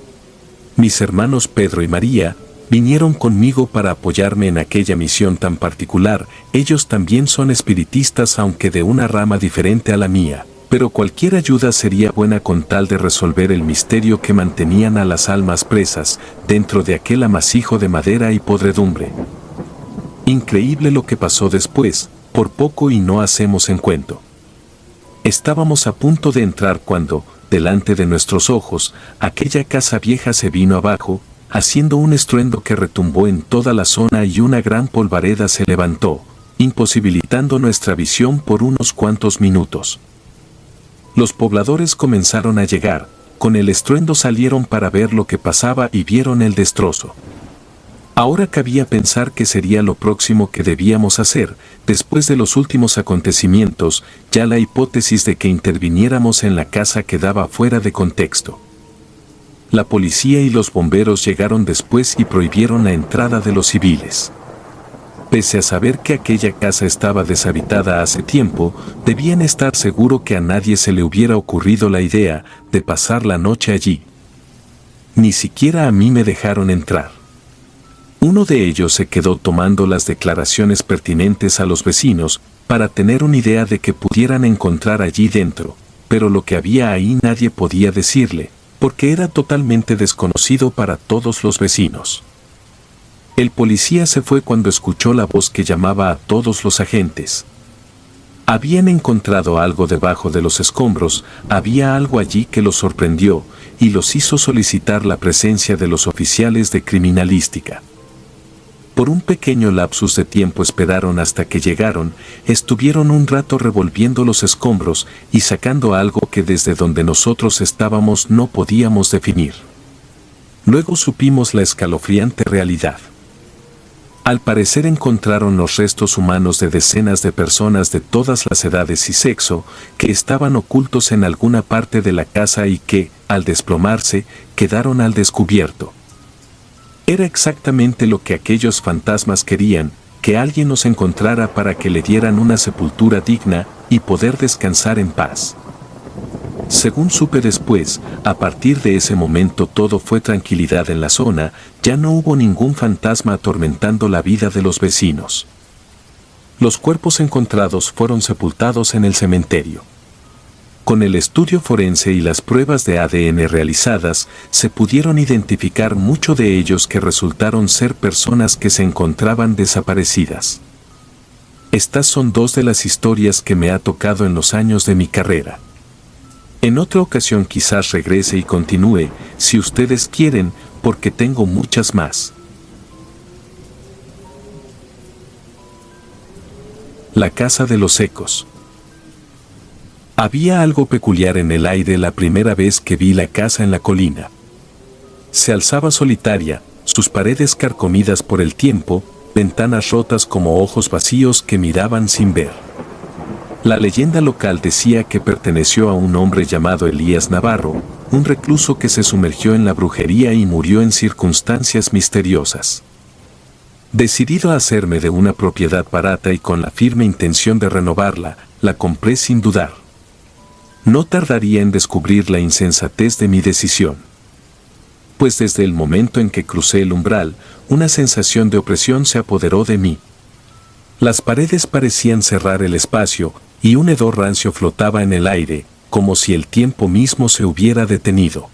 Mis hermanos Pedro y María vinieron conmigo para apoyarme en aquella misión tan particular. Ellos también son espiritistas, aunque de una rama diferente a la mía, pero cualquier ayuda sería buena con tal de resolver el misterio que mantenían a las almas presas dentro de aquel amasijo de madera y podredumbre. Increíble lo que pasó después, por poco y no hacemos en cuento. Estábamos a punto de entrar cuando, delante de nuestros ojos, aquella casa vieja se vino abajo, haciendo un estruendo que retumbó en toda la zona y una gran polvareda se levantó, imposibilitando nuestra visión por unos cuantos minutos. Los pobladores comenzaron a llegar, con el estruendo salieron para ver lo que pasaba y vieron el destrozo. Ahora cabía pensar qué sería lo próximo que debíamos hacer. Después de los últimos acontecimientos, ya la hipótesis de que interviniéramos en la casa quedaba fuera de contexto. La policía y los bomberos llegaron después y prohibieron la entrada de los civiles. Pese a saber que aquella casa estaba deshabitada hace tiempo, debían estar seguro que a nadie se le hubiera ocurrido la idea de pasar la noche allí. Ni siquiera a mí me dejaron entrar. Uno de ellos se quedó tomando las declaraciones pertinentes a los vecinos para tener una idea de que pudieran encontrar allí dentro, pero lo que había ahí nadie podía decirle, porque era totalmente desconocido para todos los vecinos. El policía se fue cuando escuchó la voz que llamaba a todos los agentes. Habían encontrado algo debajo de los escombros, había algo allí que los sorprendió y los hizo solicitar la presencia de los oficiales de criminalística. Por un pequeño lapsus de tiempo esperaron hasta que llegaron, estuvieron un rato revolviendo los escombros y sacando algo que desde donde nosotros estábamos no podíamos definir. Luego supimos la escalofriante realidad. Al parecer encontraron los restos humanos de decenas de personas de todas las edades y sexo que estaban ocultos en alguna parte de la casa y que, al desplomarse, quedaron al descubierto. Era exactamente lo que aquellos fantasmas querían, que alguien nos encontrara para que le dieran una sepultura digna y poder descansar en paz. Según supe después, a partir de ese momento todo fue tranquilidad en la zona, ya no hubo ningún fantasma atormentando la vida de los vecinos. Los cuerpos encontrados fueron sepultados en el cementerio. Con el estudio forense y las pruebas de ADN realizadas, se pudieron identificar muchos de ellos que resultaron ser personas que se encontraban desaparecidas. Estas son dos de las historias que me ha tocado en los años de mi carrera. En otra ocasión quizás regrese y continúe, si ustedes quieren, porque tengo muchas más. La casa de los ecos. Había algo peculiar en el aire la primera vez que vi la casa en la colina. Se alzaba solitaria, sus paredes carcomidas por el tiempo, ventanas rotas como ojos vacíos que miraban sin ver. La leyenda local decía que perteneció a un hombre llamado Elías Navarro, un recluso que se sumergió en la brujería y murió en circunstancias misteriosas. Decidido a hacerme de una propiedad barata y con la firme intención de renovarla, la compré sin dudar. No tardaría en descubrir la insensatez de mi decisión. Pues desde el momento en que crucé el umbral, una sensación de opresión se apoderó de mí. Las paredes parecían cerrar el espacio, y un hedor rancio flotaba en el aire, como si el tiempo mismo se hubiera detenido.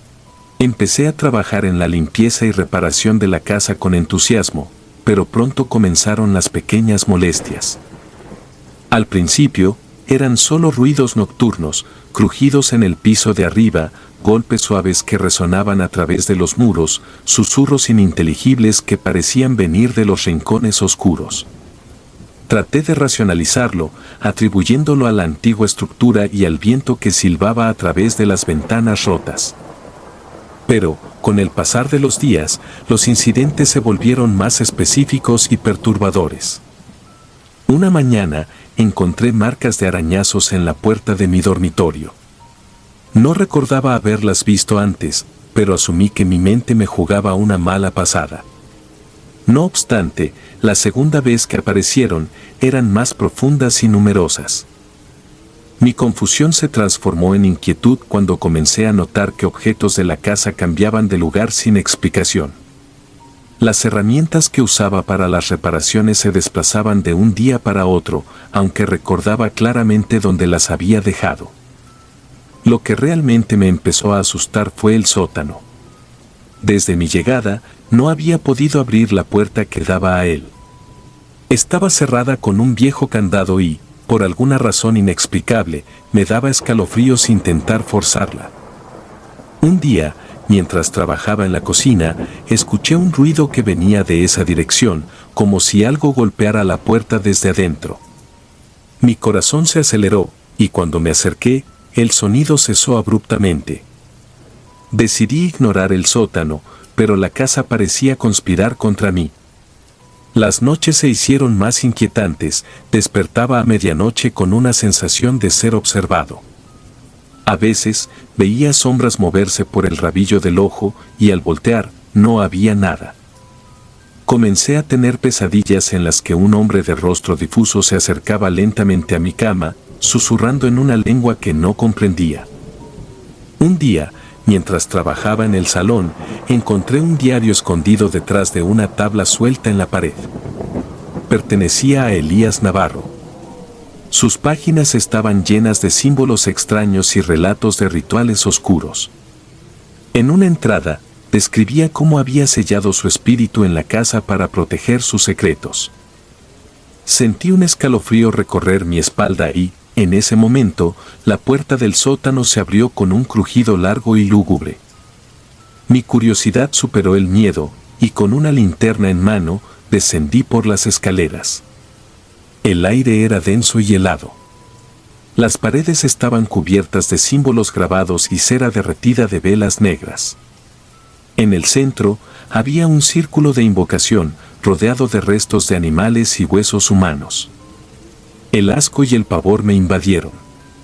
Empecé a trabajar en la limpieza y reparación de la casa con entusiasmo, pero pronto comenzaron las pequeñas molestias. Al principio, eran solo ruidos nocturnos, crujidos en el piso de arriba, golpes suaves que resonaban a través de los muros, susurros ininteligibles que parecían venir de los rincones oscuros. Traté de racionalizarlo, atribuyéndolo a la antigua estructura y al viento que silbaba a través de las ventanas rotas. Pero, con el pasar de los días, los incidentes se volvieron más específicos y perturbadores. Una mañana, encontré marcas de arañazos en la puerta de mi dormitorio. No recordaba haberlas visto antes, pero asumí que mi mente me jugaba una mala pasada. No obstante, la segunda vez que aparecieron, eran más profundas y numerosas. Mi confusión se transformó en inquietud cuando comencé a notar que objetos de la casa cambiaban de lugar sin explicación. Las herramientas que usaba para las reparaciones se desplazaban de un día para otro, aunque recordaba claramente dónde las había dejado. Lo que realmente me empezó a asustar fue el sótano. Desde mi llegada, no había podido abrir la puerta que daba a él. Estaba cerrada con un viejo candado y, por alguna razón inexplicable, me daba escalofríos intentar forzarla. Un día, mientras trabajaba en la cocina, escuché un ruido que venía de esa dirección, como si algo golpeara la puerta desde adentro. Mi corazón se aceleró, y cuando me acerqué, el sonido cesó abruptamente. Decidí ignorar el sótano, pero la casa parecía conspirar contra mí. Las noches se hicieron más inquietantes, despertaba a medianoche con una sensación de ser observado. A veces, veía sombras moverse por el rabillo del ojo y al voltear, no había nada. Comencé a tener pesadillas en las que un hombre de rostro difuso se acercaba lentamente a mi cama, susurrando en una lengua que no comprendía. Un día, mientras trabajaba en el salón, encontré un diario escondido detrás de una tabla suelta en la pared. Pertenecía a Elías Navarro. Sus páginas estaban llenas de símbolos extraños y relatos de rituales oscuros. En una entrada, describía cómo había sellado su espíritu en la casa para proteger sus secretos. Sentí un escalofrío recorrer mi espalda y, en ese momento, la puerta del sótano se abrió con un crujido largo y lúgubre. Mi curiosidad superó el miedo, y con una linterna en mano, descendí por las escaleras. El aire era denso y helado. Las paredes estaban cubiertas de símbolos grabados y cera derretida de velas negras. En el centro, había un círculo de invocación, rodeado de restos de animales y huesos humanos. El asco y el pavor me invadieron.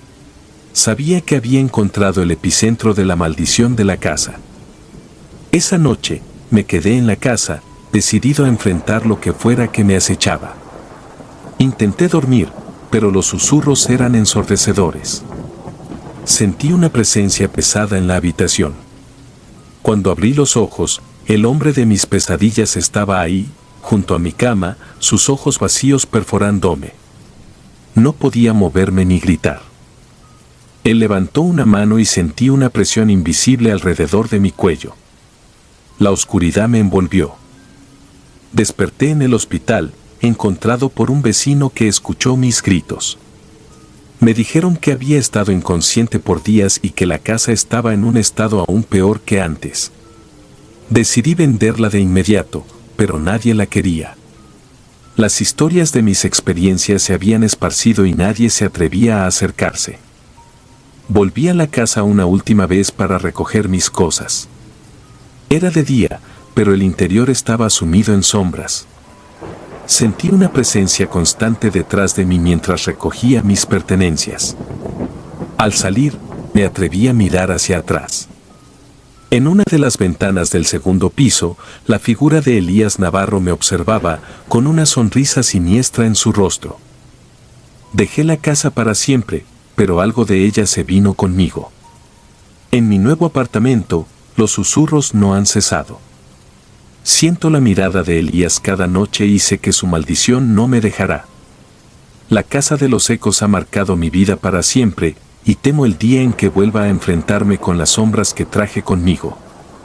Sabía que había encontrado el epicentro de la maldición de la casa. Esa noche, me quedé en la casa, decidido a enfrentar lo que fuera que me acechaba. Intenté dormir, pero los susurros eran ensordecedores. Sentí una presencia pesada en la habitación. Cuando abrí los ojos, el hombre de mis pesadillas estaba ahí, junto a mi cama, sus ojos vacíos perforándome. No podía moverme ni gritar. Él levantó una mano y sentí una presión invisible alrededor de mi cuello. La oscuridad me envolvió. Desperté en el hospital, encontrado por un vecino que escuchó mis gritos. Me dijeron que había estado inconsciente por días y que la casa estaba en un estado aún peor que antes. Decidí venderla de inmediato, pero nadie la quería. Las historias de mis experiencias se habían esparcido y nadie se atrevía a acercarse. Volví a la casa una última vez para recoger mis cosas. Era de día, pero el interior estaba sumido en sombras. Sentí una presencia constante detrás de mí mientras recogía mis pertenencias. Al salir, me atreví a mirar hacia atrás. En una de las ventanas del segundo piso, la figura de Elías Navarro me observaba, con una sonrisa siniestra en su rostro. Dejé la casa para siempre, pero algo de ella se vino conmigo. En mi nuevo apartamento, los susurros no han cesado. Siento la mirada de Elías cada noche y sé que su maldición no me dejará. La casa de los ecos ha marcado mi vida para siempre, y temo el día en que vuelva a enfrentarme con las sombras que traje conmigo.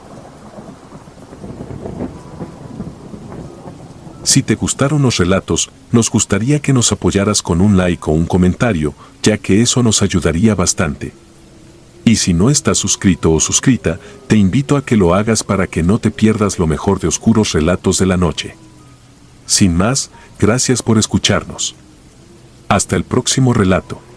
Si te gustaron los relatos, nos gustaría que nos apoyaras con un like o un comentario, ya que eso nos ayudaría bastante. Y si no estás suscrito o suscrita, te invito a que lo hagas para que no te pierdas lo mejor de Oscuros Relatos de la Noche. Sin más, gracias por escucharnos. Hasta el próximo relato.